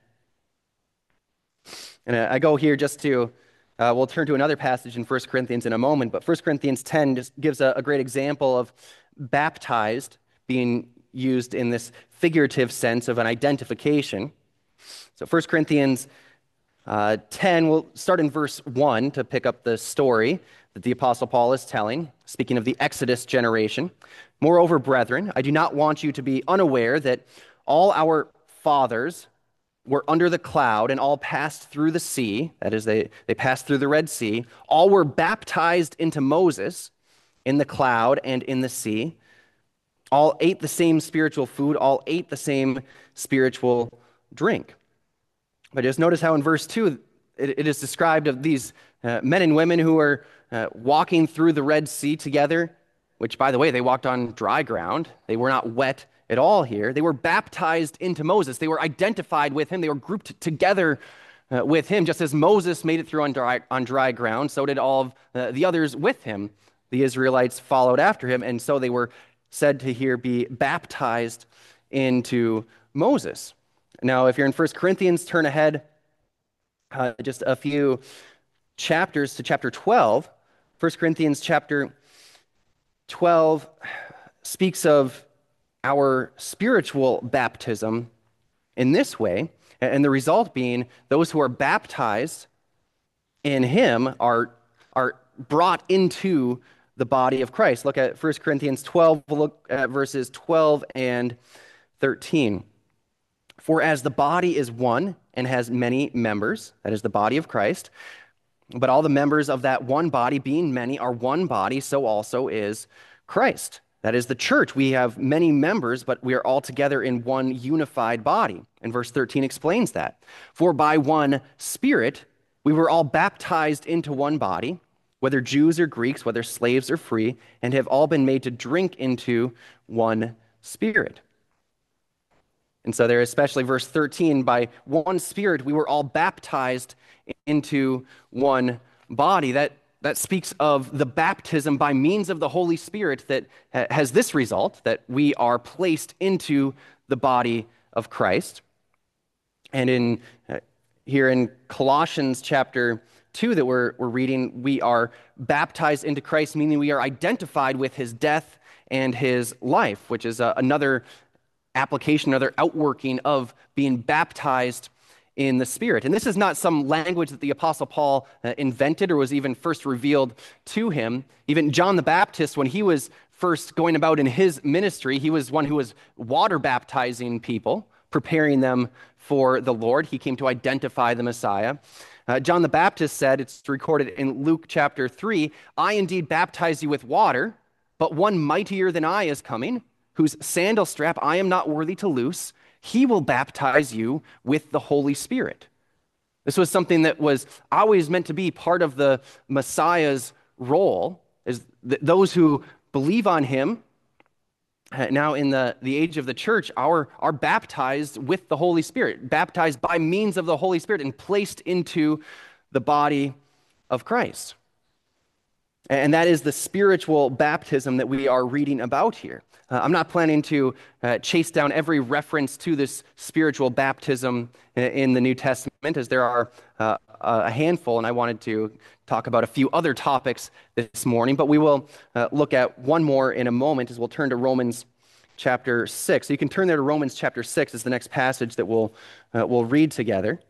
and I go here just to Uh, we'll turn to another passage in First Corinthians in a moment, but First Corinthians ten just gives a, a great example of baptized being used in this figurative sense of an identification. So First Corinthians uh, ten, we'll start in verse one to pick up the story that the Apostle Paul is telling, speaking of the Exodus generation. Moreover, brethren, I do not want you to be unaware that all our fathers were under the cloud and all passed through the sea, that is, they, they passed through the Red Sea. All were baptized into Moses in the cloud and in the sea. All ate the same spiritual food, all ate the same spiritual drink. But just notice how in verse two, it, it is described of these uh, men and women who are uh, walking through the Red Sea together, which, by the way, they walked on dry ground. They were not wet at all here. They were baptized into Moses. They were identified with him. They were grouped together uh, with him. Just as Moses made it through on dry, on dry ground, so did all of uh, the others with him. The Israelites followed after him, and so they were said to here be baptized into Moses. Now, if you're in First Corinthians, turn ahead uh, just a few chapters to chapter twelve. First Corinthians chapter twelve speaks of our spiritual baptism in this way, and the result being those who are baptized in him are, are brought into the body of Christ. Look at First Corinthians twelve, we'll look at verses twelve and thirteen. For as the body is one and has many members, that is the body of Christ, but all the members of that one body, being many, are one body, so also is Christ. That is the church. We have many members, but we are all together in one unified body. And verse thirteen explains that. For by one Spirit we were all baptized into one body, whether Jews or Greeks, whether slaves or free, and have all been made to drink into one Spirit. And so there, especially verse thirteen, by one Spirit we were all baptized into one body. That That speaks of the baptism by means of the Holy Spirit that has this result, that we are placed into the body of Christ. And in uh, here in Colossians chapter two that we're, we're reading, we are baptized into Christ, meaning we are identified with his death and his life, which is uh, another application, another outworking of being baptized in the Spirit. And this is not some language that the Apostle Paul uh, invented or was even first revealed to him. Even John the Baptist, when he was first going about in his ministry, he was one who was water baptizing people, preparing them for the Lord. He came to identify the Messiah. Uh, John the Baptist said, it's recorded in Luke chapter three, I indeed baptize you with water, but one mightier than I is coming, whose sandal strap I am not worthy to loose. He will baptize you with the Holy Spirit. This was something that was always meant to be part of the Messiah's role, is that those who believe on him Uh, Now, in the, the age of the church, are, are baptized with the Holy Spirit, baptized by means of the Holy Spirit and placed into the body of Christ. And that is the spiritual baptism that we are reading about here. Uh, I'm not planning to uh, chase down every reference to this spiritual baptism in the New Testament, as there are uh, a handful, and I wanted to talk about a few other topics this morning, but we will uh, look at one more in a moment as we'll turn to Romans chapter six. So you can turn there to Romans chapter six as the next passage that we'll, uh, we'll read together.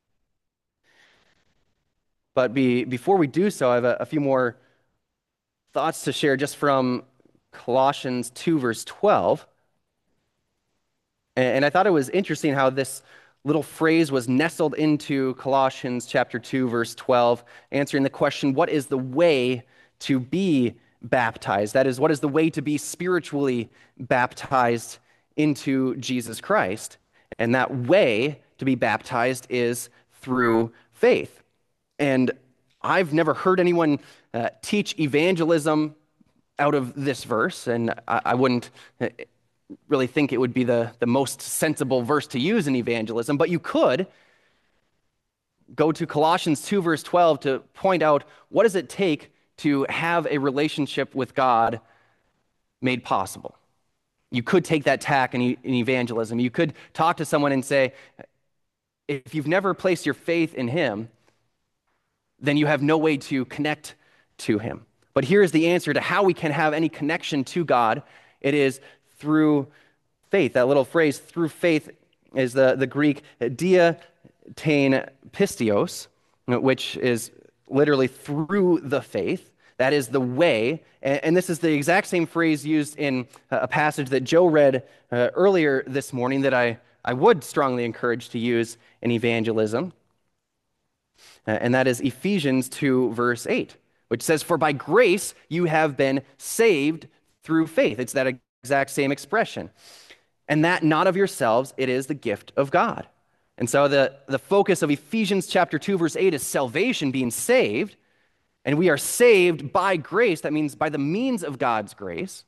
But be, before we do so, I have a, a few more thoughts to share just from Colossians two, verse twelve. And I thought it was interesting how this little phrase was nestled into Colossians chapter two, verse twelve, answering the question, what is the way to be baptized? That is, what is the way to be spiritually baptized into Jesus Christ? And that way to be baptized is through faith. And I've never heard anyone uh, teach evangelism out of this verse, and I, I wouldn't uh, really think it would be the, the most sensible verse to use in evangelism, but you could go to Colossians two, verse twelve to point out what does it take to have a relationship with God made possible. You could take that tack in, in evangelism. You could talk to someone and say, if you've never placed your faith in Him, then you have no way to connect to Him. But here's the answer to how we can have any connection to God. It is through faith. That little phrase, through faith, is the, the Greek dia tein pistios, which is literally through the faith. That is the way. And, and this is the exact same phrase used in a passage that Joe read uh, earlier this morning that I, I would strongly encourage to use in evangelism. Uh, and that is Ephesians two, verse eight, which says, "For by grace you have been saved through faith." It's that exact same expression. "And that not of yourselves, it is the gift of God." And so the, the focus of Ephesians chapter two, verse eight is salvation, being saved. And we are saved by grace. That means by the means of God's grace,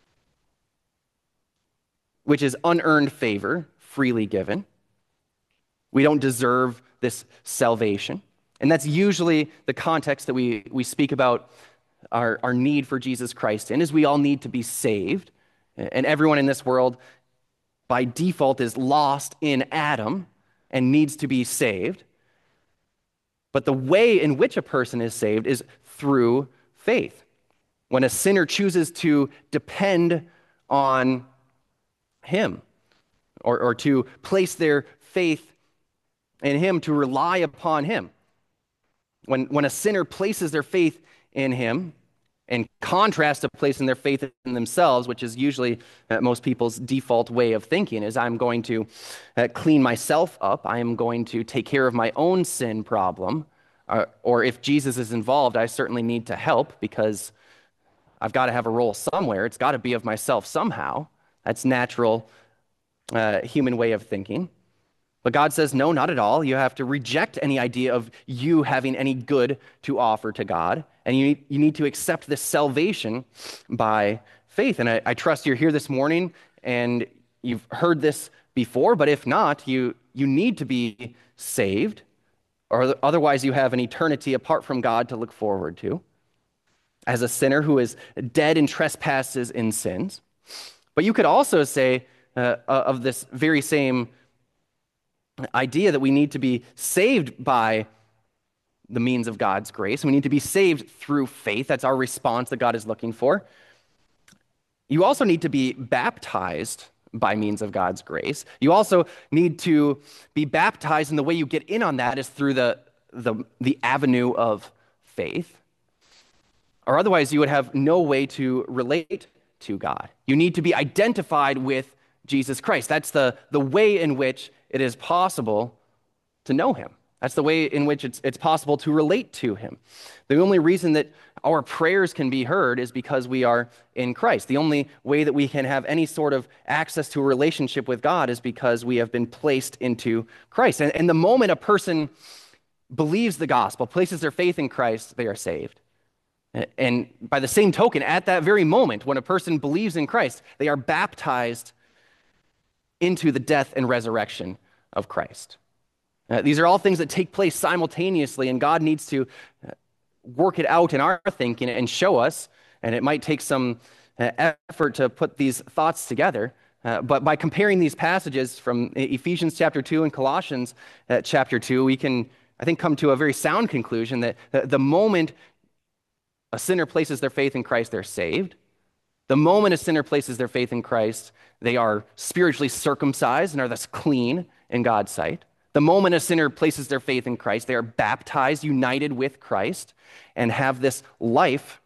which is unearned favor, freely given. We don't deserve this salvation. And that's usually the context that we, we speak about our, our need for Jesus Christ in, is we all need to be saved. And everyone in this world, by default, is lost in Adam and needs to be saved. But the way in which a person is saved is through faith. When a sinner chooses to depend on Him, or, or to place their faith in Him, to rely upon Him. When, when a sinner places their faith in Him, in contrast to placing their faith in themselves, which is usually uh, most people's default way of thinking, is I'm going to uh, clean myself up, I am going to take care of my own sin problem, uh, or if Jesus is involved, I certainly need to help because I've got to have a role somewhere. It's got to be of myself somehow. That's natural uh, human way of thinking. But God says, no, not at all. You have to reject any idea of you having any good to offer to God. And you need, you need to accept this salvation by faith. And I, I trust you're here this morning and you've heard this before, but if not, you, you need to be saved, or otherwise you have an eternity apart from God to look forward to as a sinner who is dead in trespasses and sins. But you could also say uh, of this very same idea that we need to be saved by the means of God's grace. We need to be saved through faith. That's our response that God is looking for. You also need to be baptized by means of God's grace. You also need to be baptized, and the way you get in on that is through the, the, the avenue of faith. Or otherwise, you would have no way to relate to God. You need to be identified with Jesus Christ. That's the, the way in which it is possible to know Him. That's the way in which it's, it's possible to relate to Him. The only reason that our prayers can be heard is because we are in Christ. The only way that we can have any sort of access to a relationship with God is because we have been placed into Christ. And, and the moment a person believes the gospel, places their faith in Christ, they are saved. And by the same token, at that very moment, when a person believes in Christ, they are baptized into the death and resurrection of Christ. Uh, these are all things that take place simultaneously, and God needs to uh, work it out in our thinking and show us, and it might take some uh, effort to put these thoughts together. Uh, but by comparing these passages from Ephesians chapter two and Colossians uh, chapter two, we can, I think, come to a very sound conclusion that the, the moment a sinner places their faith in Christ, they're saved. The moment a sinner places their faith in Christ, they are spiritually circumcised and are thus clean in God's sight. The moment a sinner places their faith in Christ, they are baptized, united with Christ, and have this life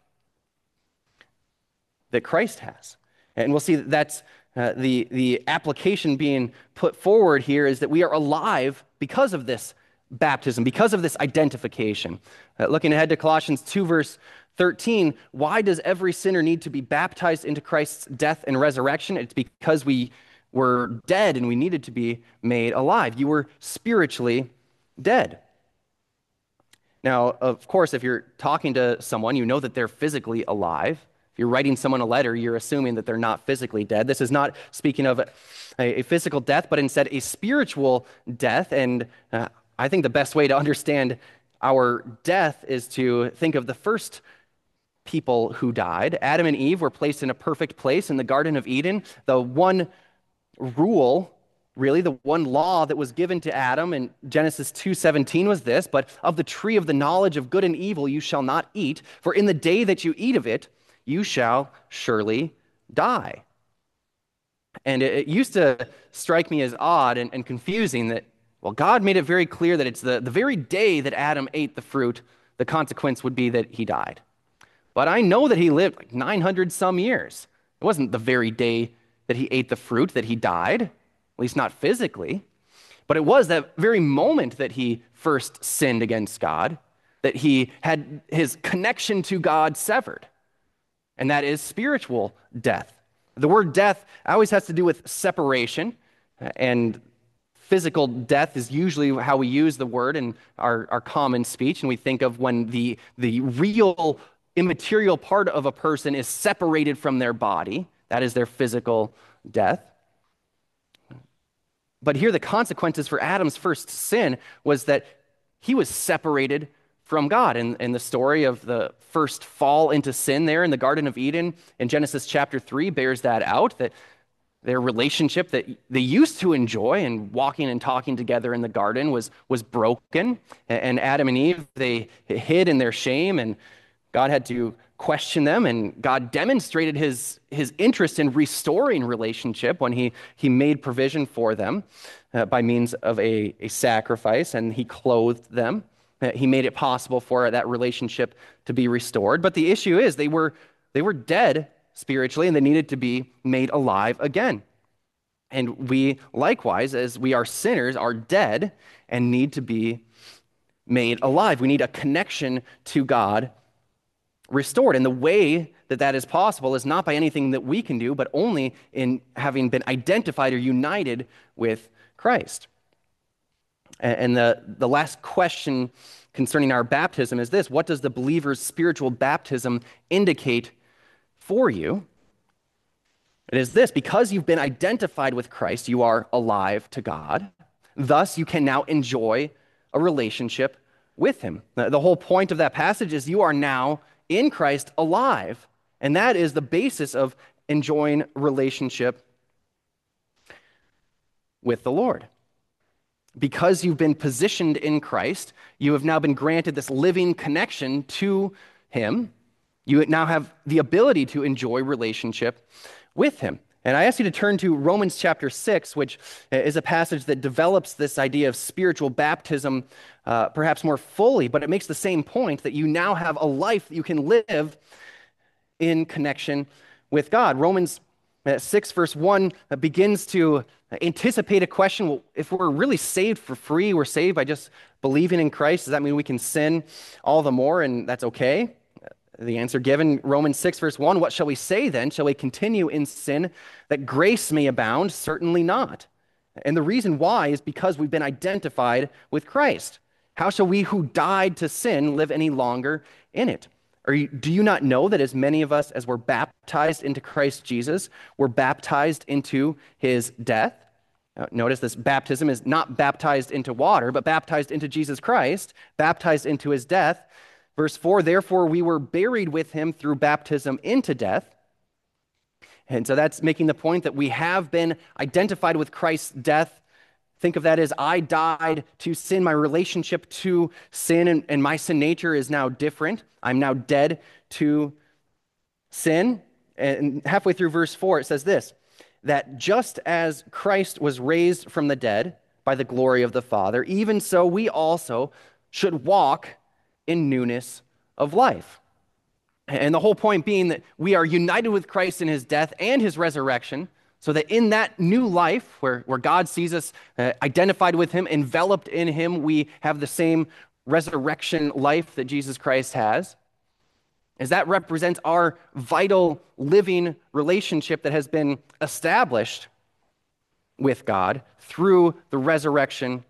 that Christ has. And we'll see that that's uh, the, the application being put forward here is that we are alive because of this baptism, because of this identification. Uh, looking ahead to Colossians two, verse thirteen, why does every sinner need to be baptized into Christ's death and resurrection? It's because we were dead and we needed to be made alive. You were spiritually dead. Now, of course, if you're talking to someone, you know that they're physically alive. If you're writing someone a letter, you're assuming that they're not physically dead. This is not speaking of a, a physical death, but instead a spiritual death. And uh, I think the best way to understand our death is to think of the first people who died. Adam and Eve were placed in a perfect place in the Garden of Eden. The one rule, really, the one law that was given to Adam in Genesis two seventeen was this, but of the tree of the knowledge of good and evil you shall not eat, for in the day that you eat of it, you shall surely die. And it, it used to strike me as odd and, and confusing that, well, God made it very clear that it's the, the very day that Adam ate the fruit, the consequence would be that he died. But I know that he lived like nine hundred some years. It wasn't the very day that he ate the fruit that he died, at least not physically. But it was that very moment that he first sinned against God, that he had his connection to God severed. And that is spiritual death. The word death always has to do with separation, and physical death is usually how we use the word in our, our common speech, and we think of when the, the real immaterial part of a person is separated from their body. That is their physical death. But here the consequences for Adam's first sin was that he was separated from God. And in the story of the first fall into sin there in the Garden of Eden in Genesis chapter three bears that out, that their relationship that they used to enjoy and walking and talking together in the garden was, was broken. And Adam and Eve, they hid in their shame, and God had to question them, and God demonstrated his, his interest in restoring relationship when he, he made provision for them uh, by means of a, a sacrifice, and he clothed them. Uh, he made it possible for that relationship to be restored. But the issue is they were, they were dead spiritually, and they needed to be made alive again. And we likewise, as we are sinners, are dead and need to be made alive. We need a connection to God restored. And the way that that is possible is not by anything that we can do, but only in having been identified or united with Christ. And the, the last question concerning our baptism is this: what does the believer's spiritual baptism indicate for you? It is this: because you've been identified with Christ, you are alive to God. Thus, you can now enjoy a relationship with him. The whole point of that passage is you are now in Christ alive, and that is the basis of enjoying relationship with the Lord. Because you've been positioned in Christ, you have now been granted this living connection to him. You now have the ability to enjoy relationship with him. And I ask you to turn to Romans chapter six, which is a passage that develops this idea of spiritual baptism uh, perhaps more fully, but it makes the same point that you now have a life that you can live in connection with God. Romans six verse one begins to anticipate a question: well, if we're really saved for free, we're saved by just believing in Christ, does that mean we can sin all the more and that's okay? The answer given, Romans six verse one, what shall we say then? Shall we continue in sin that grace may abound? Certainly not. And the reason why is because we've been identified with Christ. How shall we who died to sin live any longer in it? Or you, do you not know that as many of us as were baptized into Christ Jesus were baptized into his death? Now, notice this baptism is not baptized into water, but baptized into Jesus Christ, baptized into his death. Verse four, therefore we were buried with him through baptism into death. And so that's making the point that we have been identified with Christ's death. Think of that as I died to sin. My relationship to sin and, and my sin nature is now different. I'm now dead to sin. And halfway through verse four, it says this, that just as Christ was raised from the dead by the glory of the Father, even so we also should walk in newness of life. And the whole point being that we are united with Christ in his death and his resurrection, so that in that new life where, where God sees us uh, identified with him, enveloped in him, we have the same resurrection life that Jesus Christ has. As that represents our vital living relationship that has been established with God through the resurrection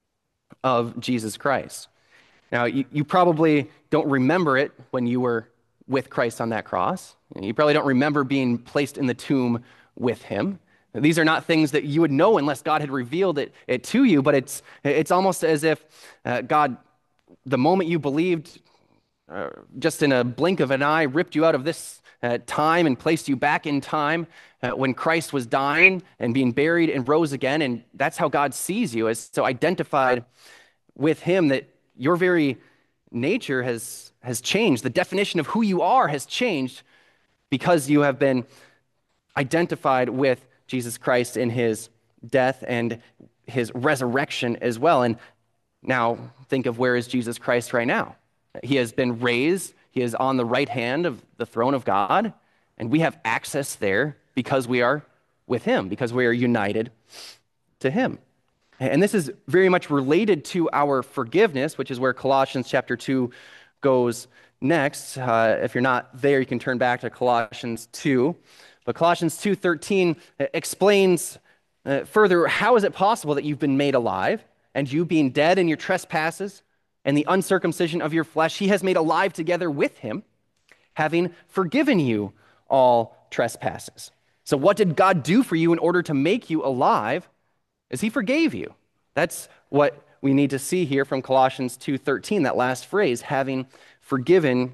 of Jesus Christ. Now, you, you probably don't remember it when you were with Christ on that cross. You probably don't remember being placed in the tomb with him. These are not things that you would know unless God had revealed it, it to you, but it's, it's almost as if uh, God, the moment you believed, uh, just in a blink of an eye, ripped you out of this uh, time and placed you back in time uh, when Christ was dying and being buried and rose again, and that's how God sees you, as so identified with him that your very nature has has changed. The definition of who you are has changed because you have been identified with Jesus Christ in his death and his resurrection as well. And now think of where is Jesus Christ right now? He has been raised. He is on the right hand of the throne of God, and we have access there because we are with him, because we are united to him. And this is very much related to our forgiveness, which is where Colossians chapter two goes next. Uh, if you're not there, you can turn back to Colossians two. But Colossians two thirteen explains uh, further, how is it possible that you've been made alive, and you being dead in your trespasses and the uncircumcision of your flesh, he has made alive together with him, having forgiven you all trespasses. So what did God do for you in order to make you alive? Is he forgave you. That's what we need to see here from Colossians two thirteen, that last phrase, having forgiven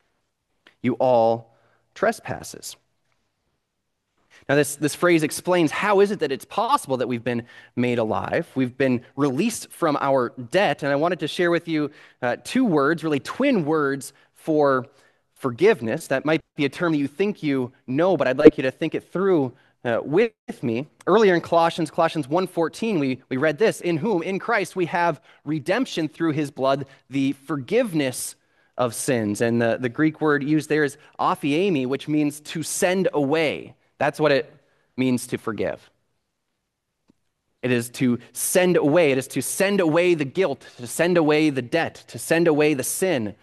you all trespasses. Now, this, this phrase explains how is it that it's possible that we've been made alive. We've been released from our debt, and I wanted to share with you uh, two words, really twin words for forgiveness. That might be a term that you think you know, but I'd like you to think it through Uh, with me. Earlier in Colossians, Colossians one fourteen, we, we read this, in whom, in Christ, we have redemption through his blood, the forgiveness of sins. And the, the Greek word used there is aphiemi, which means to send away. That's what it means to forgive. It is to send away. It is to send away the guilt, to send away the debt, to send away the sin.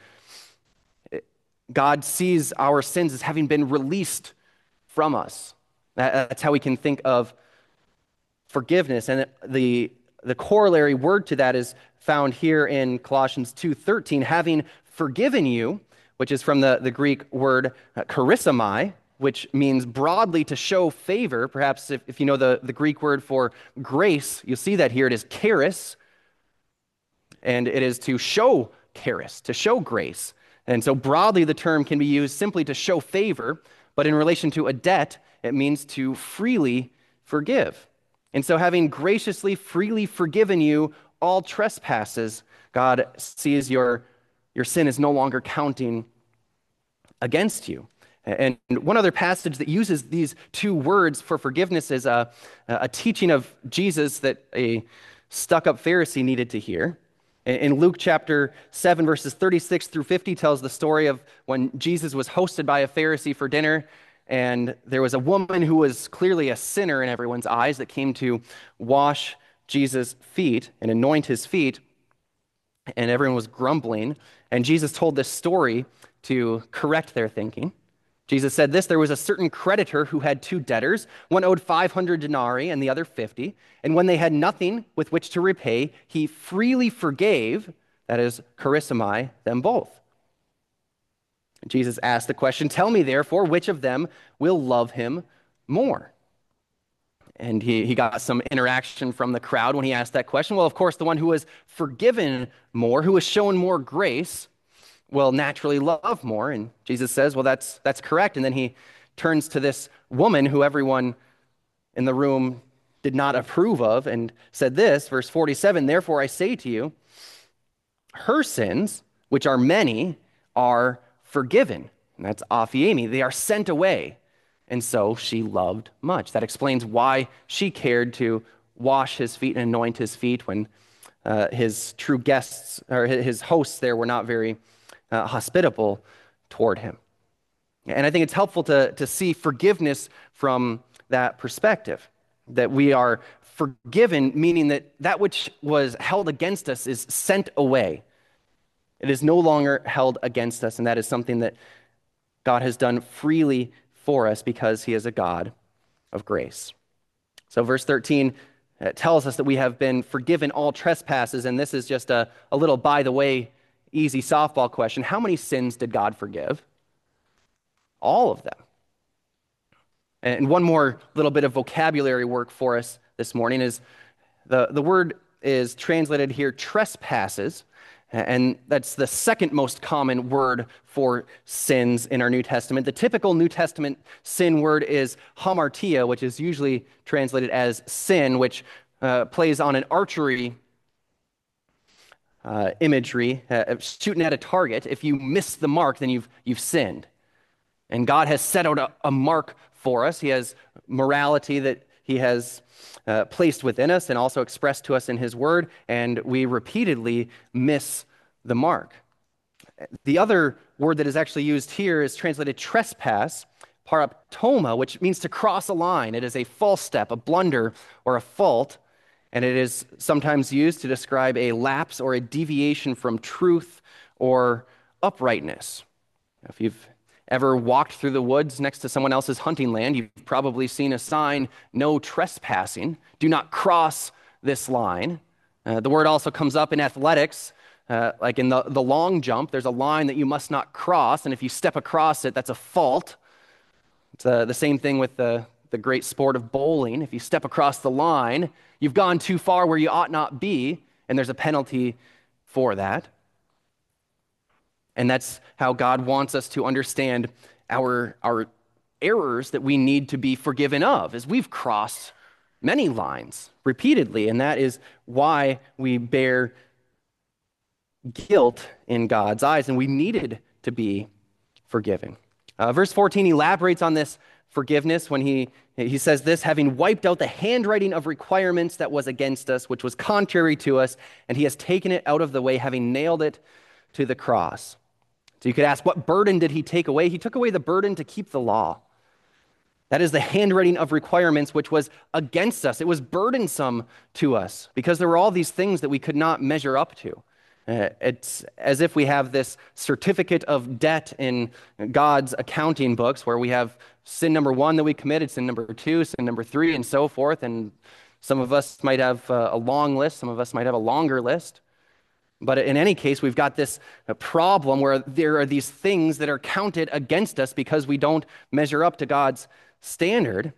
God sees our sins as having been released from us. That's how we can think of forgiveness. And the, the corollary word to that is found here in Colossians two thirteen, having forgiven you, which is from the, the Greek word charisomai, which means broadly to show favor. Perhaps if, if you know the, the Greek word for grace, you'll see that here. It is charis, and it is to show charis, to show grace. And so broadly the term can be used simply to show favor, but in relation to a debt, it means to freely forgive. And so having graciously, freely forgiven you all trespasses, God sees your, your sin is no longer counting against you. And one other passage that uses these two words for forgiveness is a, a teaching of Jesus that a stuck-up Pharisee needed to hear. In Luke chapter seven, verses thirty-six through fifty tells the story of when Jesus was hosted by a Pharisee for dinner, and there was a woman who was clearly a sinner in everyone's eyes that came to wash Jesus' feet and anoint his feet, and everyone was grumbling. And Jesus told this story to correct their thinking. Jesus said this, there was a certain creditor who had two debtors. One owed five hundred denarii and the other fifty. And when they had nothing with which to repay, he freely forgave, that is, charisomai, them both. Jesus asked the question, "Tell me, therefore, which of them will love him more?" And he, he got some interaction from the crowd when he asked that question. Well, of course, the one who was forgiven more, who was shown more grace, will naturally love more. And Jesus says, well, that's, that's correct. And then he turns to this woman who everyone in the room did not approve of and said this, verse forty-seven, "Therefore I say to you, her sins, which are many, are forgiven." And that's aphiemi. They are sent away. And so she loved much. That explains why she cared to wash his feet and anoint his feet when uh, his true guests, or his hosts there, were not very uh, hospitable toward him. And I think it's helpful to, to see forgiveness from that perspective, that we are forgiven, meaning that that which was held against us is sent away. It is no longer held against us, and that is something that God has done freely for us because he is a God of grace. So verse thirteen uh, tells us that we have been forgiven all trespasses, and this is just a, a little by-the-way, easy softball question. How many sins did God forgive? All of them. And one more little bit of vocabulary work for us this morning is the, the word is translated here trespasses, and that's the second most common word for sins in our New Testament. The typical New Testament sin word is hamartia, which is usually translated as sin, which uh, plays on an archery uh, imagery, uh, shooting at a target. If you miss the mark, then you've, you've sinned. And God has set out a, a mark for us. He has morality that he has uh, placed within us and also expressed to us in his word, and we repeatedly miss the mark. The other word that is actually used here is translated trespass, paraptoma, which means to cross a line. It is a false step, a blunder, or a fault, and it is sometimes used to describe a lapse or a deviation from truth or uprightness. If you've ever walked through the woods next to someone else's hunting land, you've probably seen a sign, "No trespassing," do not cross this line. Uh, the word also comes up in athletics, uh, like in the, the long jump, there's a line that you must not cross, and if you step across it, that's a fault. It's uh, the same thing with the, the great sport of bowling. If you step across the line, you've gone too far where you ought not be, and there's a penalty for that. And that's how God wants us to understand our, our errors that we need to be forgiven of, as we've crossed many lines repeatedly, and that is why we bear guilt in God's eyes, and we needed to be forgiven. Uh, verse fourteen elaborates on this forgiveness when he, he says this, "Having wiped out the handwriting of requirements that was against us, which was contrary to us, and he has taken it out of the way, having nailed it to the cross." So you could ask, what burden did he take away? He took away the burden to keep the law. That is the handwriting of requirements which was against us. It was burdensome to us because there were all these things that we could not measure up to. Uh, it's as if we have this certificate of debt in God's accounting books where we have sin number one that we committed, sin number two, sin number three, and so forth. And some of us might have uh, a long list. Some of us might have a longer list. But in any case, we've got this problem where there are these things that are counted against us because we don't measure up to God's standard.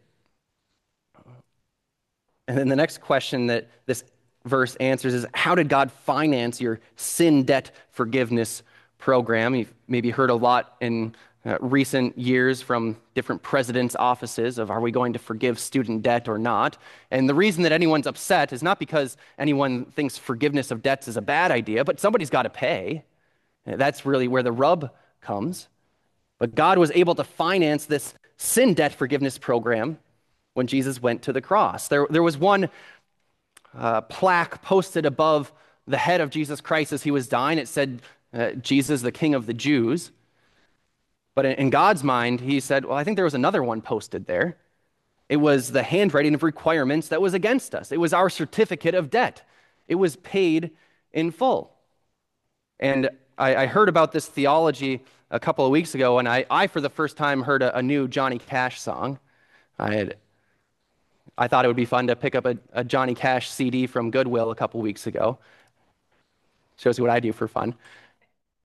And then the next question that this verse answers is, how did God finance your sin debt forgiveness program? You've maybe heard a lot in uh, recent years from different presidents' offices of, are we going to forgive student debt or not? And the reason that anyone's upset is not because anyone thinks forgiveness of debts is a bad idea, but somebody's got to pay. That's really where the rub comes. But God was able to finance this sin debt forgiveness program when Jesus went to the cross. There, there was one uh, plaque posted above the head of Jesus Christ as he was dying. It said, uh, Jesus, the King of the Jews. But in God's mind, he said, well, I think there was another one posted there. It was the handwriting of requirements that was against us. It was our certificate of debt. It was paid in full. And I, I heard about this theology a couple of weeks ago, and I, I for the first time, heard a, a new Johnny Cash song. I had, I thought it would be fun to pick up a, a Johnny Cash C D from Goodwill a couple weeks ago. Shows you what I do for fun.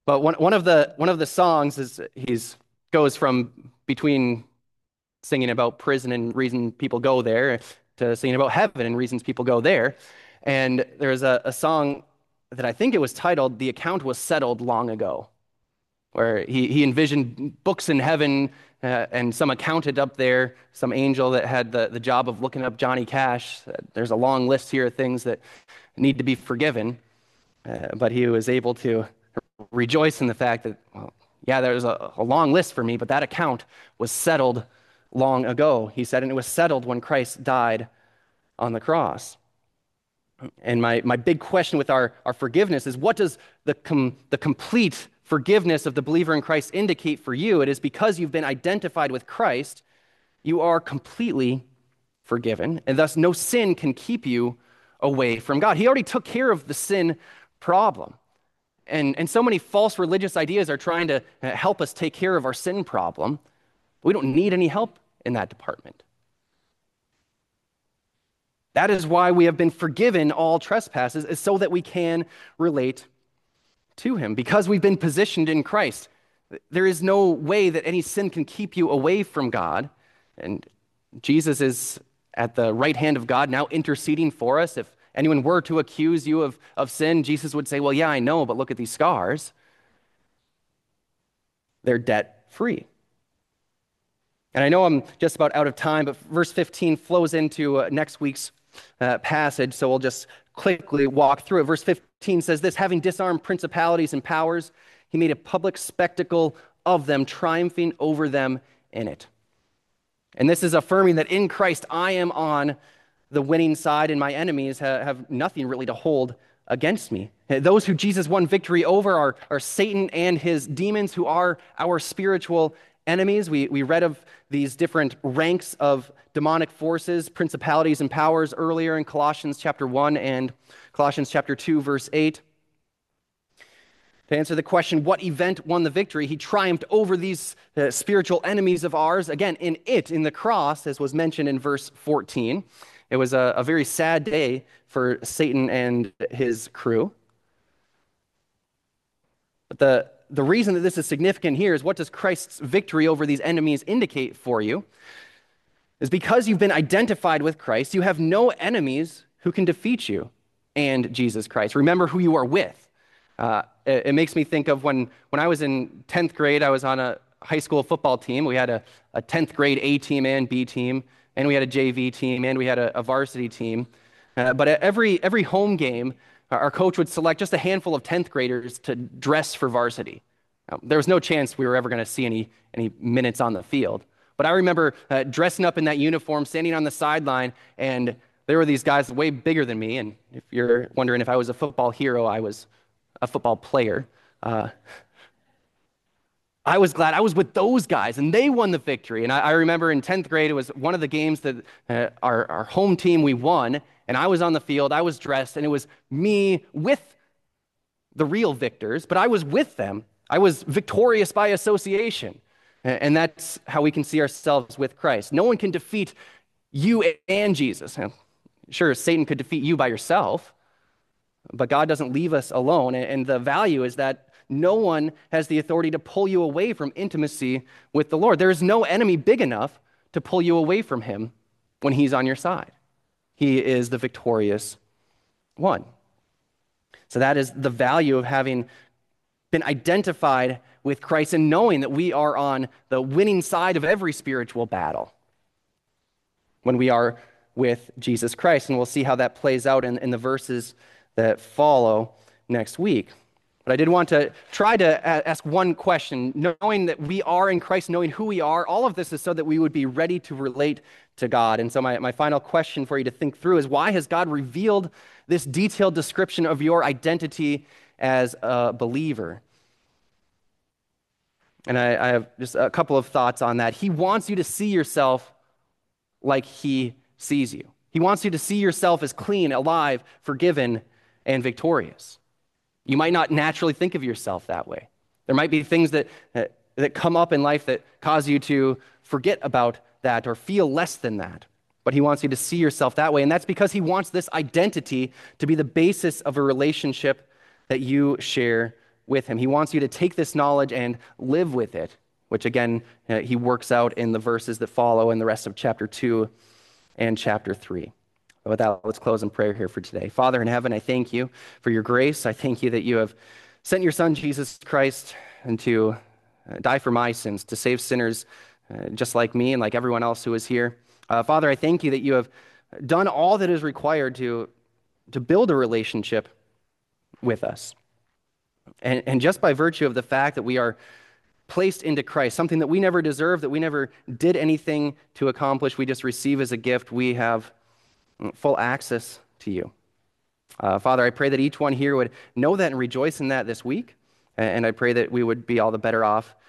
But one, one of the one of the songs is he's goes from between singing about prison and reason people go there to singing about heaven and reasons people go there. And there's a, a song that I think it was titled "The Account Was Settled Long Ago," where he, he envisioned books in heaven uh, and some accountant up there, some angel that had the, the job of looking up Johnny Cash. There's a long list here of things that need to be forgiven, uh, but he was able to rejoice in the fact that, well, yeah, there's a, a long list for me, but that account was settled long ago, he said, and it was settled when Christ died on the cross. And my, my big question with our, our forgiveness is, what does the, com, the complete forgiveness of the believer in Christ indicate for you? It is because you've been identified with Christ, you are completely forgiven, and thus no sin can keep you away from God. He already took care of the sin problem. And, and so many false religious ideas are trying to help us take care of our sin problem. We don't need any help in that department. That is why we have been forgiven all trespasses, is so that we can relate to him. Because we've been positioned in Christ, there is no way that any sin can keep you away from God. And Jesus is at the right hand of God now interceding for us. If anyone were to accuse you of, of sin, Jesus would say, well, yeah, I know, but look at these scars. They're debt-free. And I know I'm just about out of time, but verse fifteen flows into uh, next week's uh, passage, so we'll just quickly walk through it. Verse fifteen says this: having disarmed principalities and powers, he made a public spectacle of them, triumphing over them in it. And this is affirming that in Christ I am on the winning side, and my enemies ha- have nothing really to hold against me. Those who Jesus won victory over are, are Satan and his demons, who are our spiritual enemies. We, we read of these different ranks of demonic forces, principalities and powers earlier in Colossians chapter one and Colossians chapter two, verse eight. To answer the question, what event won the victory? He triumphed over these uh, spiritual enemies of ours, again, in it, in the cross, as was mentioned in verse fourteen. It was a, a very sad day for Satan and his crew. But the, the reason that this is significant here is, what does Christ's victory over these enemies indicate for you? Is because you've been identified with Christ, you have no enemies who can defeat you and Jesus Christ. Remember who you are with. Uh, it, it makes me think of when, when I was in tenth grade, I was on a high school football team. We had a, a tenth grade A team and B team, and we had a J V team, and we had a, a varsity team. Uh, but at every, every home game, our coach would select just a handful of tenth graders to dress for varsity. Now, there was no chance we were ever going to see any, any minutes on the field. But I remember uh, dressing up in that uniform, standing on the sideline, and there were these guys way bigger than me. And if you're wondering if I was a football hero, I was a football player. Uh, I was glad I was with those guys, and they won the victory. And I, I remember in tenth grade, it was one of the games that uh, our, our home team, we won, and I was on the field, I was dressed, and it was me with the real victors, but I was with them. I was victorious by association. And that's how we can see ourselves with Christ. No one can defeat you and Jesus. Sure, Satan could defeat you by yourself, but God doesn't leave us alone. And the value is that no one has the authority to pull you away from intimacy with the Lord. There is no enemy big enough to pull you away from him when he's on your side. He is the victorious one. So that is the value of having been identified with Christ and knowing that we are on the winning side of every spiritual battle when we are with Jesus Christ. And we'll see how that plays out in, in the verses that follow next week. But I did want to try to ask one question. Knowing that we are in Christ, knowing who we are, all of this is so that we would be ready to relate to God. And so my, my final question for you to think through is, why has God revealed this detailed description of your identity as a believer? And I, I have just a couple of thoughts on that. He wants you to see yourself like he sees you. He wants you to see yourself as clean, alive, forgiven, and victorious. You might not naturally think of yourself that way. There might be things that, that, that come up in life that cause you to forget about that or feel less than that. But he wants you to see yourself that way. And that's because he wants this identity to be the basis of a relationship that you share with him. He wants you to take this knowledge and live with it, which again, uh, he works out in the verses that follow in the rest of chapter two and chapter three. With that, let's close in prayer here for today. Father in heaven, I thank you for your grace. I thank you that you have sent your son, Jesus Christ, and to uh, die for my sins, to save sinners uh, just like me and like everyone else who is here. Uh, Father, I thank you that you have done all that is required to, to build a relationship with us. And, and just by virtue of the fact that we are placed into Christ, something that we never deserved, that we never did anything to accomplish, we just receive as a gift, we have full access to you. Uh, Father, I pray that each one here would know that and rejoice in that this week. And I pray that we would be all the better off